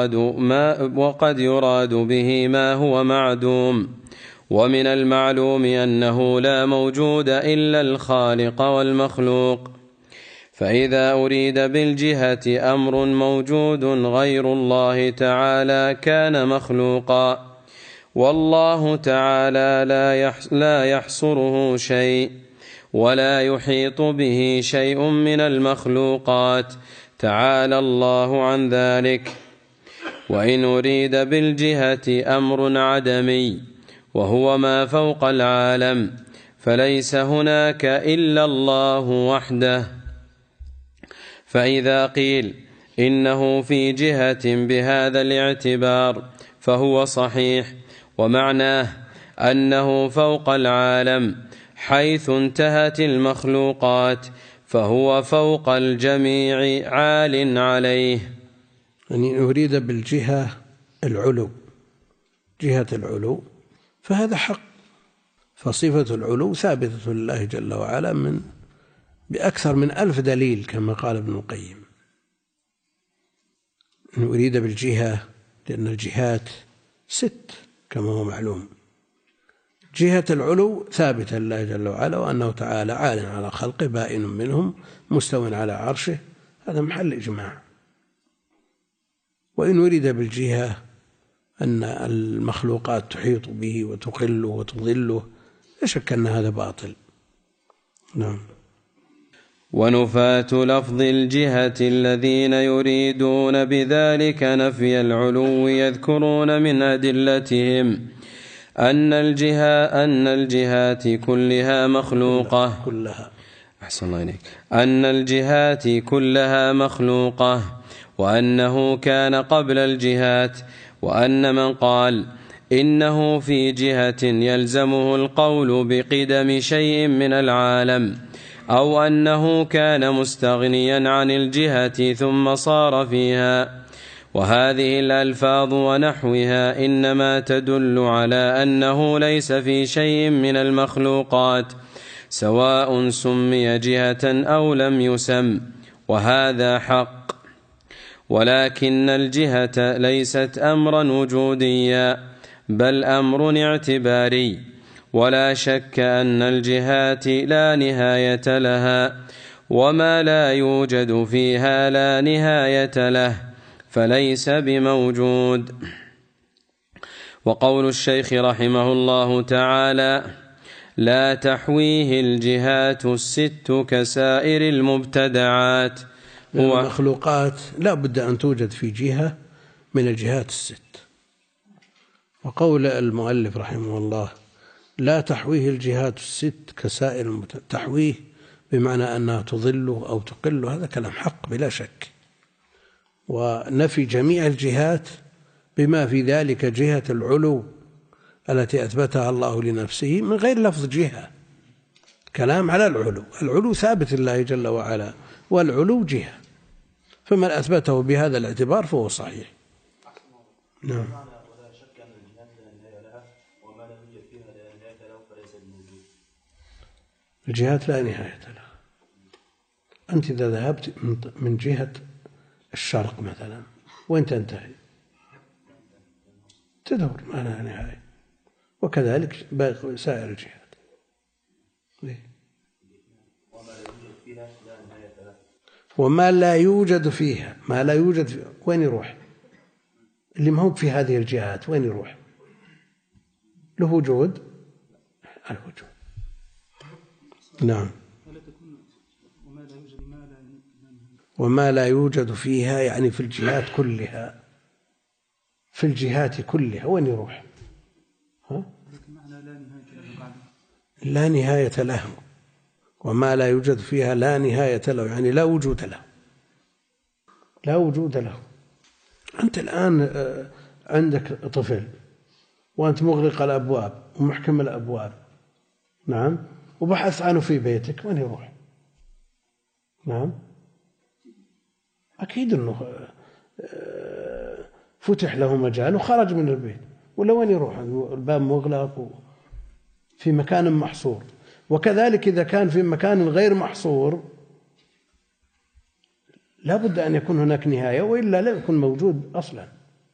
Speaker 5: يراد به ما هو معدوم. ومن المعلوم أنه لا موجود إلا الخالق والمخلوق، فإذا أريد بالجهة أمر موجود غير الله تعالى كان مخلوقا، والله تعالى لا يحصره شيء ولا يحيط به شيء من المخلوقات، تعالى الله عن ذلك. وإن أريد بالجهة أمر عدمي وهو ما فوق العالم، فليس هناك إلا الله وحده. فإذا قيل إنه في جهة بهذا الاعتبار فهو صحيح، ومعناه أنه فوق العالم حيث انتهت المخلوقات، فهو فوق الجميع عال عليه.
Speaker 4: يعني أريد بالجهة العلو، جهة العلو، فهذا حق، فصفة العلو ثابتة لله جل وعلا بأكثر من 1000 دليل كما قال ابن القيم. إن أريد بالجهة لأن الجهات 6 كما هو معلوم، جهة العلو ثابتة لله جل وعلا، وأنه تعالى عال على خلقه بائن منهم مستو على عرشه، هذا محل إجماع. وإن أريد بالجهة أن المخلوقات تحيط به وتقله وتضله، لا شك أن هذا باطل. نعم.
Speaker 5: ونفاة لفظ الجهة الذين يريدون بذلك نفي العلو يذكرون من أدلتهم أن الجهات كلها مخلوقة. أحسن الله إليك. أن الجهات كلها مخلوقة، وأنه كان قبل الجهات، وأن من قال إنه في جهة يلزمه القول بقدم شيء من العالم، أو أنه كان مستغنيا عن الجهة ثم صار فيها. وهذه الألفاظ ونحوها إنما تدل على أنه ليس في شيء من المخلوقات، سواء سمي جهة أو لم يسم، وهذا حق. ولكن الجهة ليست أمرا وجوديا، بل أمر اعتباري، ولا شك أن الجهات لا نهاية لها، وما لا يوجد فيها لا نهاية له، فليس بموجود. وقول الشيخ رحمه الله تعالى: لا تحويه الجهات 6 كسائر المبتدعات.
Speaker 4: هو المخلوقات لا بد أن توجد في جهة من الجهات 6. وقول المؤلف رحمه الله لا تحويه الجهات 6 كسائر المبتدعات، تحويه بمعنى أنها تضله أو تقله، هذا كلام حق بلا شك. ونفي جميع الجهات بما في ذلك جهة العلو التي أثبتها الله لنفسه من غير لفظ جهة، كلام على العلو. العلو ثابت لله جل وعلا، والعلو جهة، فمن أثبته بهذا الاعتبار فهو صحيح. نعم. الجهات لا نهاية لها. أنت إذا ذهبت من جهة الشرق مثلا وين تنتهي؟ تدور ما لها نهاية، وكذلك باقي سائر الجهات. وما لا يوجد فيها، ما لا يوجد فيها وين يروح؟ اللي ما هو في هذه الجهات وين يروح؟ له وجود؟ الوجود. نعم. وما لا يوجد فيها يعني في الجهات كلها، في الجهات كلها وين يروح؟ ها؟ لا نهاية له. وما لا يوجد فيها لا نهاية له يعني لا وجود له، لا وجود له. أنت الآن عندك طفل وأنت مغلق الأبواب ومحكم الأبواب، نعم، وبحث عنه في بيتك، وين يروح؟ نعم، أكيد أنه فتح له مجال وخرج من البيت، ولا وين يروح؟ الباب مغلق في مكان محصور. وكذلك إذا كان في مكان غير محصور لا بد أن يكون هناك نهاية، وإلا لا يكون موجود أصلا.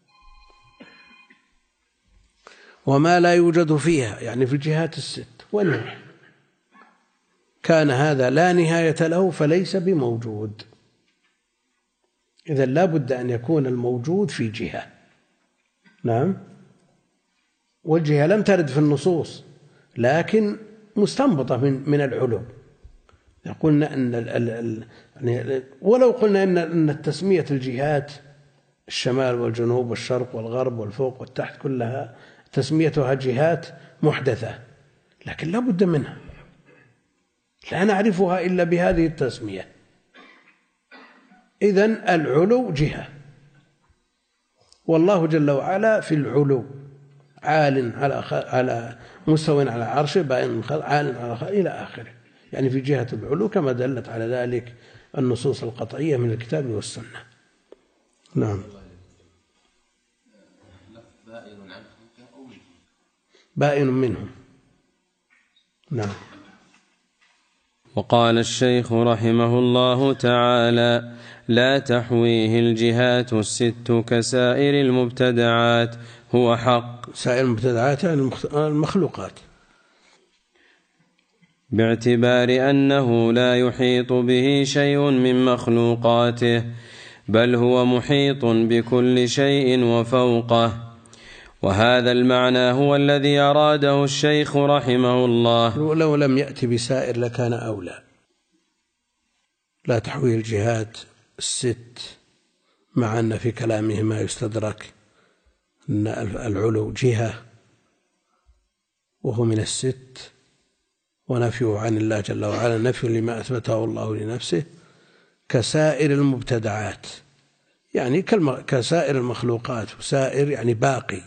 Speaker 4: وما لا يوجد فيها يعني في الجهات الست وين يروح؟ كان هذا لا نهاية له فليس بموجود. إذن لا بد أن يكون الموجود في جهة، نعم، والجهة لم ترد في النصوص لكن مستنبطة من العلوم. قلنا أن ولو قلنا أن التسمية الجهات الشمال والجنوب والشرق والغرب والفوق والتحت كلها تسميتها جهات محدثة، لكن لا بد منها، لا نعرفها إلا بهذه التسمية. إذن العلو جهة، والله جل وعلا في العلو عال على مستوى على عرشه، بائن عال على إلى آخره، يعني في جهة العلو كما دلت على ذلك النصوص القطعية من الكتاب والسنة. نعم. بائن منهم. نعم.
Speaker 5: وقال الشيخ رحمه الله تعالى: لا تحويه الجهات الست كسائر المبتدعات، هو حق.
Speaker 4: سائر المبتدعات يعني المخلوقات،
Speaker 5: باعتبار أنه لا يحيط به شيء من مخلوقاته، بل هو محيط بكل شيء وفوقه. وهذا المعنى هو الذي أراده الشيخ رحمه الله.
Speaker 4: لو لم يأتي بسائر لكان أولى. لا تحويه الجهات الست، مع أن في كلامه ما يستدرك أن العلو جهة وهو من الست، ونفيه عن الله جل وعلا نفي لما أثبته الله لنفسه كسائر المبتدعات، يعني كسائر المخلوقات، وسائر يعني باقي،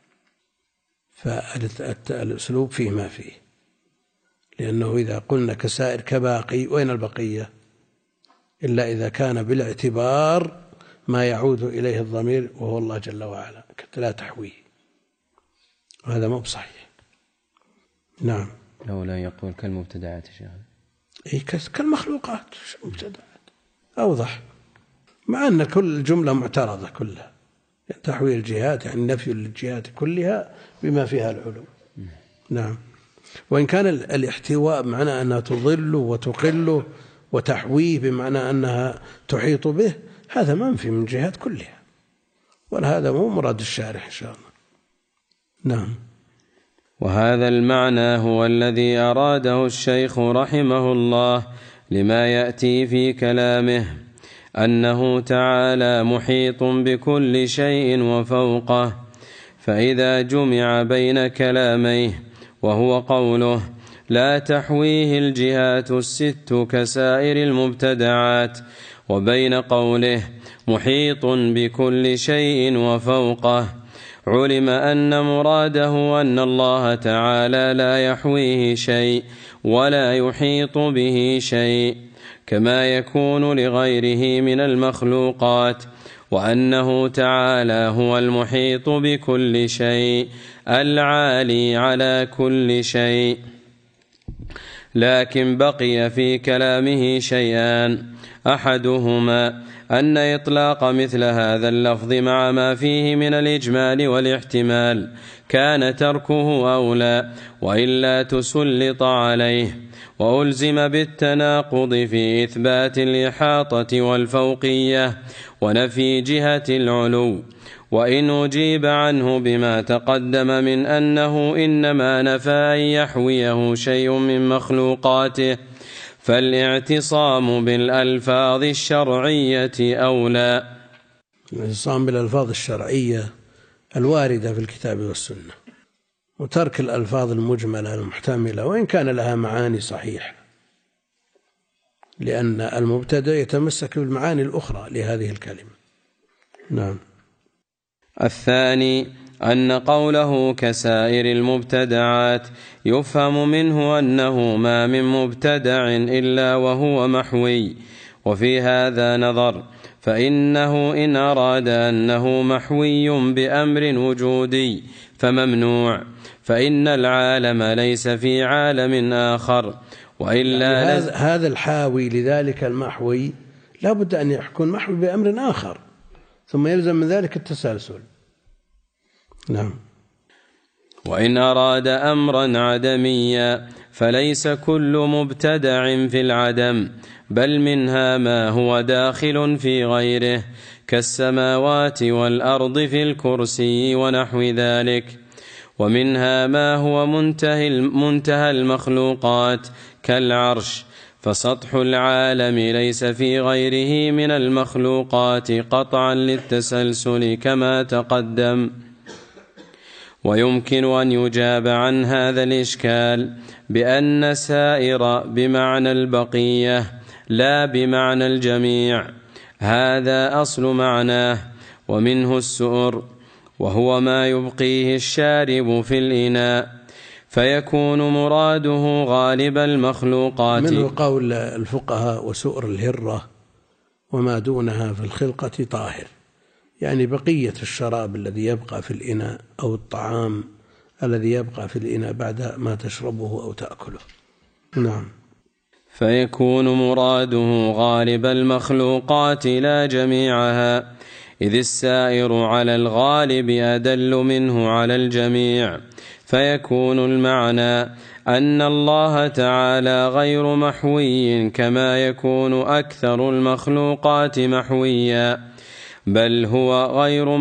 Speaker 4: فالأسلوب فيه ما فيه، لأنه إذا قلنا كسائر كباقي وين البقية؟ إلا إذا كان بالاعتبار ما يعود إليه الضمير وهو الله جل وعلا، لا تحويه، هذا مو بصحيح. نعم.
Speaker 5: لو لا يقول كالمبتدعات
Speaker 4: شيخ، كالمخلوقات مبتدعات أوضح، مع أن كل جملة معترضة كلها. تحويل الجهات يعني نفي الجهات كلها بما فيها العلو. نعم. وإن كان الاحتواء بمعنى أنها تضل وتقل، وتحويه بمعنى أنها تحيط به، هذا منفي من الجهات كلها، وهذا مو مراد الشارح إن شاء الله. نعم.
Speaker 5: وهذا المعنى هو الذي أراده الشيخ رحمه الله لما يأتي في كلامه، أنه تعالى محيط بكل شيء وفوقه. فإذا جمع بين كلاميه وهو قوله لا تحويه الجهات الست كسائر المبتدعات، وبين قوله محيط بكل شيء وفوقه، علم أن مراده أن الله تعالى لا يحويه شيء ولا يحيط به شيء كما يكون لغيره من المخلوقات، وأنه تعالى هو المحيط بكل شيء العالي على كل شيء، لكن بقي في كلامه شيئان: أحدهما أن إطلاق مثل هذا اللفظ مع ما فيه من الإجمال والاحتمال كان تركه أولى، وإلا تسلط عليه وألزم بالتناقض في إثبات الإحاطة والفوقية ونفي جهة العلو. وإن أجيب عنه بما تقدم من أنه إنما نفى أن يحويه شيء من مخلوقاته، فالاعتصام بالألفاظ الشرعية أولى.
Speaker 4: الاعتصام بالألفاظ الشرعية الواردة في الكتاب والسنة، وترك الألفاظ المجملة المحتملة وإن كان لها معاني صحيحة، لأن المبتدأ يتمسك بالمعاني الأخرى لهذه الكلمة. نعم.
Speaker 5: الثاني أن قوله كسائر المبتدعات يفهم منه أنه ما من مبتدع إلا وهو محوي، وفي هذا نظر، فإنه إن أراد أنه محوي بأمر وجودي فممنوع، فإن العالم ليس في عالم آخر، وإلا
Speaker 4: يعني هذا الحاوي لذلك المحوي لا بد أن يكون محوي بأمر آخر، ثم يلزم من ذلك التسلسل. نعم.
Speaker 5: وإن أراد أمرا عدميا فليس كل مبتدع في العدم، بل منها ما هو داخل في غيره كالسماوات والأرض في الكرسي ونحو ذلك، ومنها ما هو منتهى المخلوقات كالعرش، فسطح العالم ليس في غيره من المخلوقات قطعا للتسلسل كما تقدم. ويمكن أن يجاب عن هذا الإشكال بأن سائر بمعنى البقية لا بمعنى الجميع، هذا أصل معناه، ومنه السؤر، وهو ما يبقيه الشارب في الإناء، فيكون مراده غالب المخلوقات.
Speaker 4: منه قول الفقهاء: وسؤر الهرة وما دونها في الخلقة طاهر، يعني بقية الشراب الذي يبقى في الإناء أو الطعام الذي يبقى في الإناء بعد ما تشربه أو تأكله. نعم.
Speaker 5: فيكون مراده غالب المخلوقات لا جميعها، إذ السائر على الغالب أدل منه على الجميع، فيكون المعنى أن الله تعالى غير محوي كما يكون أكثر المخلوقات محويا، بل هو غير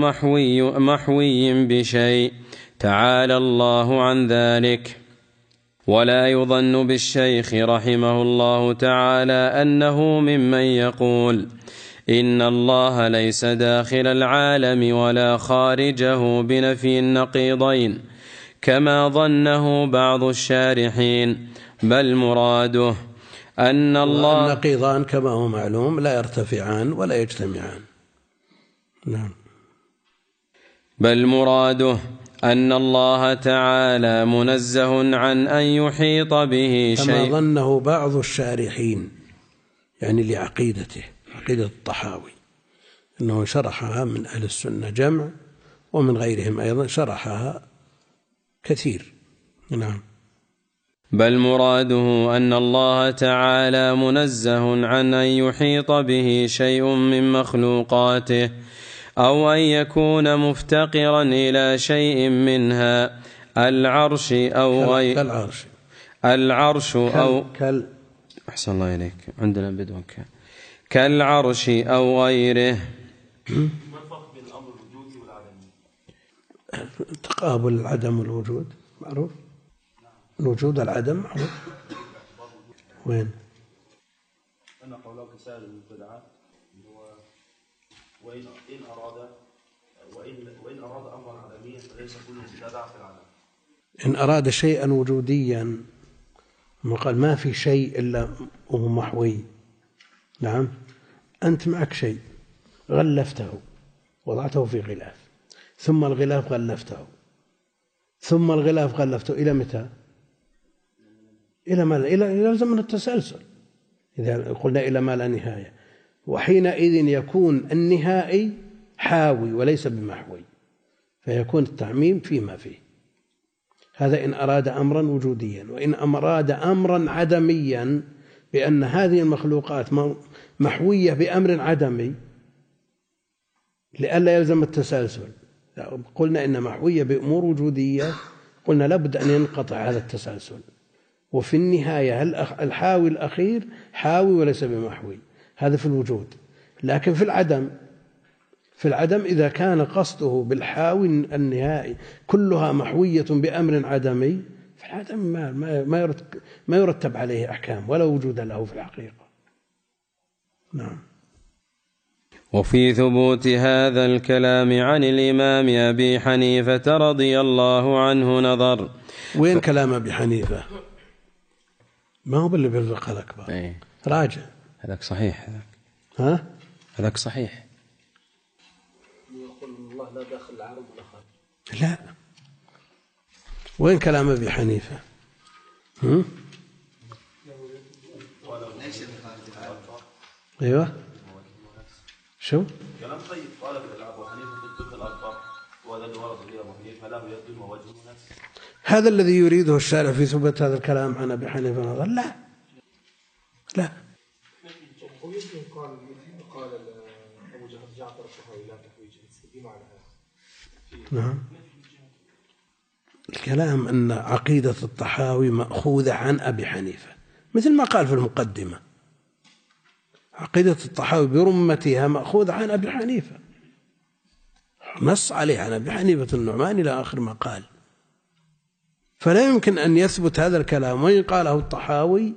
Speaker 5: محوي بشيء، تعالى الله عن ذلك. ولا يظن بالشيخ رحمه الله تعالى أنه ممن يقول إن الله ليس داخل العالم ولا خارجه بنفي النقيضين كما ظنه بعض الشارحين، بل مراده أن الله
Speaker 4: النقيضان كما هو معلوم لا يرتفعان ولا يجتمعان. نعم.
Speaker 5: بل مراده أن الله تعالى منزه عن أن يحيط به شيء،
Speaker 4: كما ظنه بعض الشارحين، يعني لعقيدته، عقيدة الطحاوي، أنه شرحها من أهل السنة جمع، ومن غيرهم أيضا شرحها كثير. نعم.
Speaker 5: بل مراده أن الله تعالى منزه عن أن يحيط به شيء من مخلوقاته، أو أن يكون مفتقرا إلى شيء منها، العرش أو غير العرش أو أحسن الله إليك، عندنا بدون كالعرش أو غيره.
Speaker 6: ما الفرق بين الأمر الوجودي والعدمي؟
Speaker 4: تقابل العدم والوجود معروف، الوجود والعدم معروف. وين؟
Speaker 6: أنا قوله كسائر المبتدعات، وإن أراد أمرا عدميا فليس كل مبتدع في العالم.
Speaker 4: إن أراد شيئا وجوديا، قال ما في شيء إلا وهو محوي. نعم. أنت معك شيء غلفته وضعته في غلاف، ثم الغلاف غلفته، ثم الغلاف غلفته، إلى متى؟ إلى ما إلى زمن التسلسل، إذا قلنا إلى ما لا نهاية، وحينئذ يكون النهائي حاوي وليس بمحوي، فيكون التعميم فيما فيه. هذا إن أراد أمرا وجوديا. وإن أراد أمرا عدميا بأن هذه المخلوقات محوية بأمر عدمي لئلا يلزم التسلسل، قلنا إن محوية بأمور وجودية، قلنا لابد أن ينقطع هذا التسلسل. وفي النهاية الحاوي الأخير حاوي وليس بمحوي، هذا في الوجود. لكن في العدم إذا كان قصده بالحاوي النهائي كلها محوية بأمر عدمي، فالعدم ما يرتب عليه أحكام ولا وجود له في الحقيقة. نعم.
Speaker 5: وفي ثبوت هذا الكلام عن الإمام أبي حنيفة رضي الله عنه نظر.
Speaker 4: وين كلام أبي حنيفة؟ ما هو باللي بالفقه الأكبر. راجع
Speaker 5: هذاك صحيح.
Speaker 4: ها؟
Speaker 5: هذاك صحيح.
Speaker 6: يقول الله لا داخل العالم ولا خارج.
Speaker 4: لا. وين كلام أبي حنيفة؟ أيوة. شو؟
Speaker 7: كلام طيب. قال أبو حنيفة ضد الأكبر، وهذا اللي ورد به أبو حنيفة له يد ووجه نفس.
Speaker 4: هذا الذي يريده الشارع في ثبوت هذا الكلام عن أبي حنيفة نظر. لا.
Speaker 6: قال أبو جعفر الطحاوي لا تحويج السبيل على هذا.
Speaker 4: نعم. الكلام أن عقيدة الطحاوي مأخوذة عن أبي حنيفة، مثل ما قال في المقدمة عقيدة الطحاوي برمتها مأخوذة عن أبي حنيفة، نص عليه عن أبي حنيفة النعمان إلى آخر ما قال. فلا يمكن أن يثبت هذا الكلام وإن قاله الطحاوي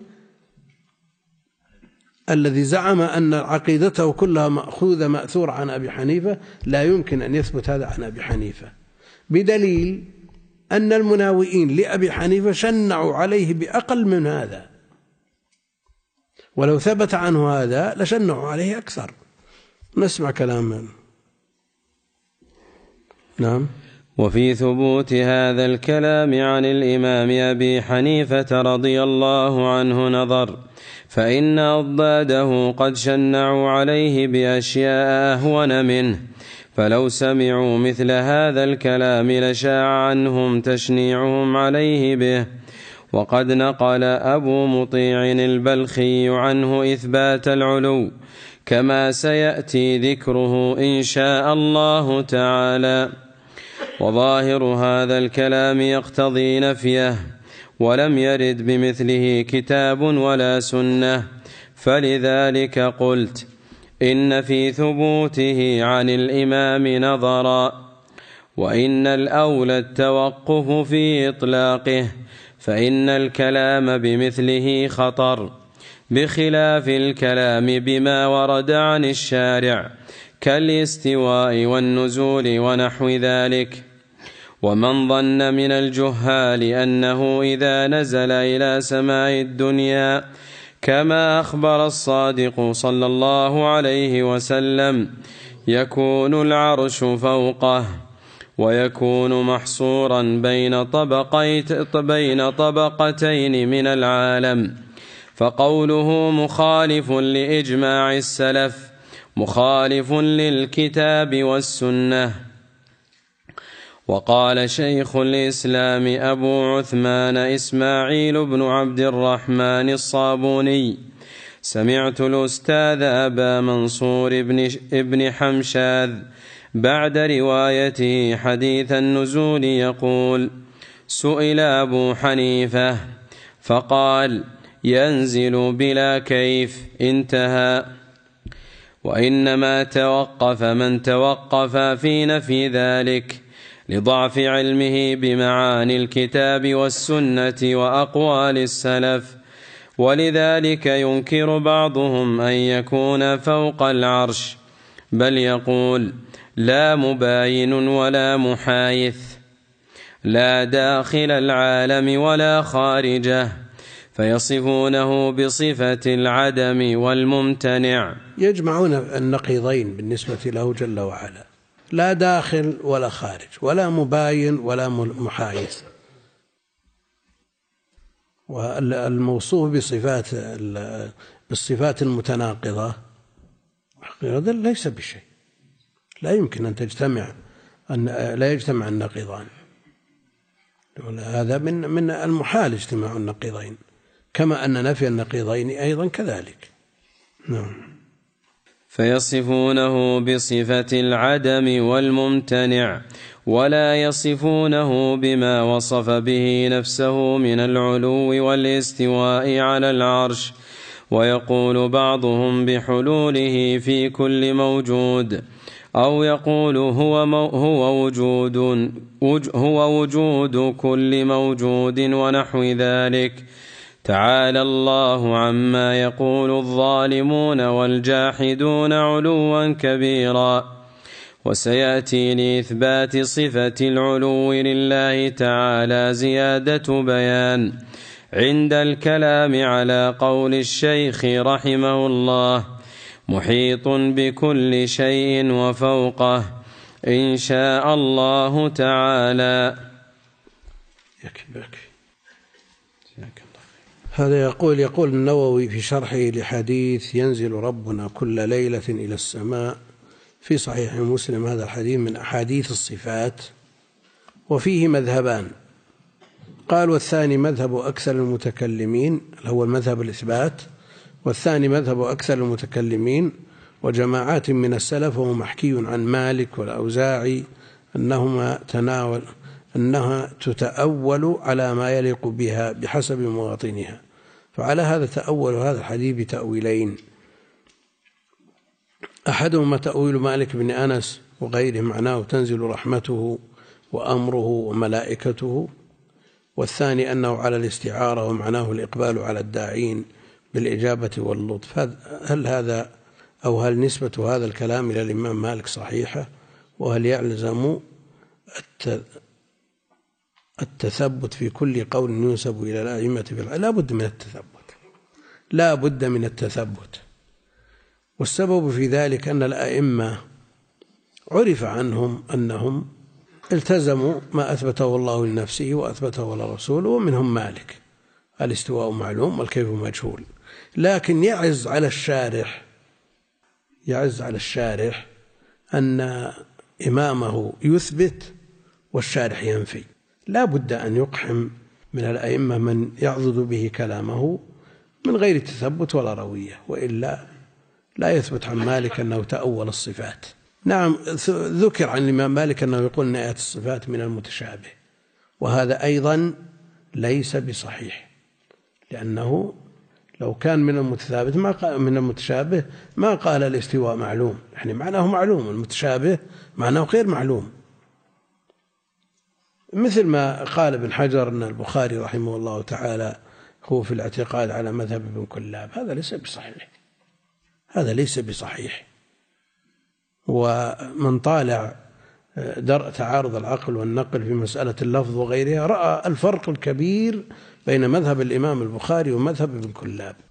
Speaker 4: الذي زعم أن عقيدته كلها مأخوذة مأثورة عن أبي حنيفة، لا يمكن أن يثبت هذا عن أبي حنيفة، بدليل أن المناوئين لأبي حنيفة شنعوا عليه بأقل من هذا، ولو ثبت عنه هذا لشنعوا عليه أكثر. نسمع كلاما. نعم.
Speaker 5: وفي ثبوت هذا الكلام عن الإمام أبي حنيفة رضي الله عنه نظر، فإن أضداده قد شنعوا عليه بأشياء أهون منه، فلو سمعوا مثل هذا الكلام لشاع عنهم تشنيعهم عليه به. وقد نقل أبو مطيع البلخي عنه إثبات العلو كما سيأتي ذكره إن شاء الله تعالى. وظاهر هذا الكلام يقتضي نفيه، ولم يرد بمثله كتاب ولا سنة، فلذلك قلت إن في ثبوته عن الإمام نظرا، وإن الأولى التوقف في إطلاقه، فإن الكلام بمثله خطر، بخلاف الكلام بما ورد عن الشارع كالاستواء والنزول ونحو ذلك. ومن ظن من الجهال أنه إذا نزل إلى سماء الدنيا كما أخبر الصادق صلى الله عليه وسلم يكون العرش فوقه، ويكون محصورا بين طبقتين من العالم، فقوله مخالف لإجماع السلف، مخالف للكتاب والسنة. وقال شيخ الإسلام أبو عثمان إسماعيل بن عبد الرحمن الصابوني: سمعت الأستاذ أبا منصور ابن حمشاذ بعد روايته حديث النزول يقول: سئل أبو حنيفة فقال: ينزل بلا كيف، انتهى. وإنما توقف من توقف في نفي ذلك لضعف علمه بمعاني الكتاب والسنة وأقوال السلف، ولذلك ينكر بعضهم أن يكون فوق العرش، بل يقول: لا مباين ولا محايث، لا داخل العالم ولا خارجه، فيصفونه بصفة العدم والممتنع.
Speaker 4: يجمعون النقيضين بالنسبة له جل وعلا، لا داخل ولا خارج، ولا مباين ولا محايث. والموصوف بالصفات المتناقضة هذا ليس بشيء، لا يمكن أن لا يجتمع النقيضان، هذا من المحال اجتماع النقيضين، كما أن نفي النقيضين أيضا كذلك. نعم.
Speaker 5: فيصفونه بصفة العدم والممتنع، ولا يصفونه بما وصف به نفسه من العلو والاستواء على العرش. ويقول بعضهم بحلوله في كل موجود، أو يقول هو وجود كل موجود ونحو ذلك. تعالى الله عما يقول الظالمون والجاحدون علوا كبيرا. وسيأتي لإثبات صفة العلو لله تعالى زيادة بيان عند الكلام على قول الشيخ رحمه الله: محيط بكل شيء وفوقه إن شاء الله تعالى.
Speaker 4: هذا يقول النووي في شرحه لحديث ينزل ربنا كل ليلة إلى السماء في صحيح مسلم. هذا الحديث من أحاديث الصفات، وفيه مذهبان. قال: والثاني مذهب أكثر المتكلمين، هو المذهب الإثبات، والثاني مذهب أكثر المتكلمين وجماعات من السلف، وهو محكي عن مالك والأوزاعي أنها تتأول على ما يليق بها بحسب مواطنها. فعلى هذا تأول هذا الحديث بتأويلين: أحدهما تأويل مالك بن أنس وغيره، معناه تنزل رحمته وأمره وملائكته، والثاني أنه على الاستعارة ومعناه الإقبال على الداعين بالإجابة واللطف. هل نسبة هذا الكلام إلى الإمام مالك صحيحة؟ وهل يلزم التثبت في كل قول ينسب إلى الأئمة لا بد من التثبت. والسبب في ذلك أن الأئمة عرف عنهم أنهم التزموا ما أثبته الله لنفسه وأثبته لرسوله، ومنهم مالك الاستواء معلوم والكيف مجهول. لكن يعز على الشارح أن إمامه يثبت والشارح ينفي. لا بد أن يقحم من الأئمة من يعضد به كلامه من غير تثبت ولا روية، وإلا لا يثبت عن مالك أنه تأول الصفات. نعم، ذكر عن الإمام مالك أنه يقول أن آيات الصفات من المتشابه، وهذا أيضا ليس بصحيح، لأنه لو كان من المتشابه ما قال الاستواء معلوم، يعني معناه معلوم، المتشابه معناه غير معلوم. مثل ما قال ابن حجر أن البخاري رحمه الله تعالى هو في الاعتقاد على مذهب ابن كلاب، هذا ليس بصحيح. ومن طالع درء تعارض العقل والنقل في مسألة اللفظ وغيرها رأى الفرق الكبير بين مذهب الإمام البخاري ومذهب ابن كلاب.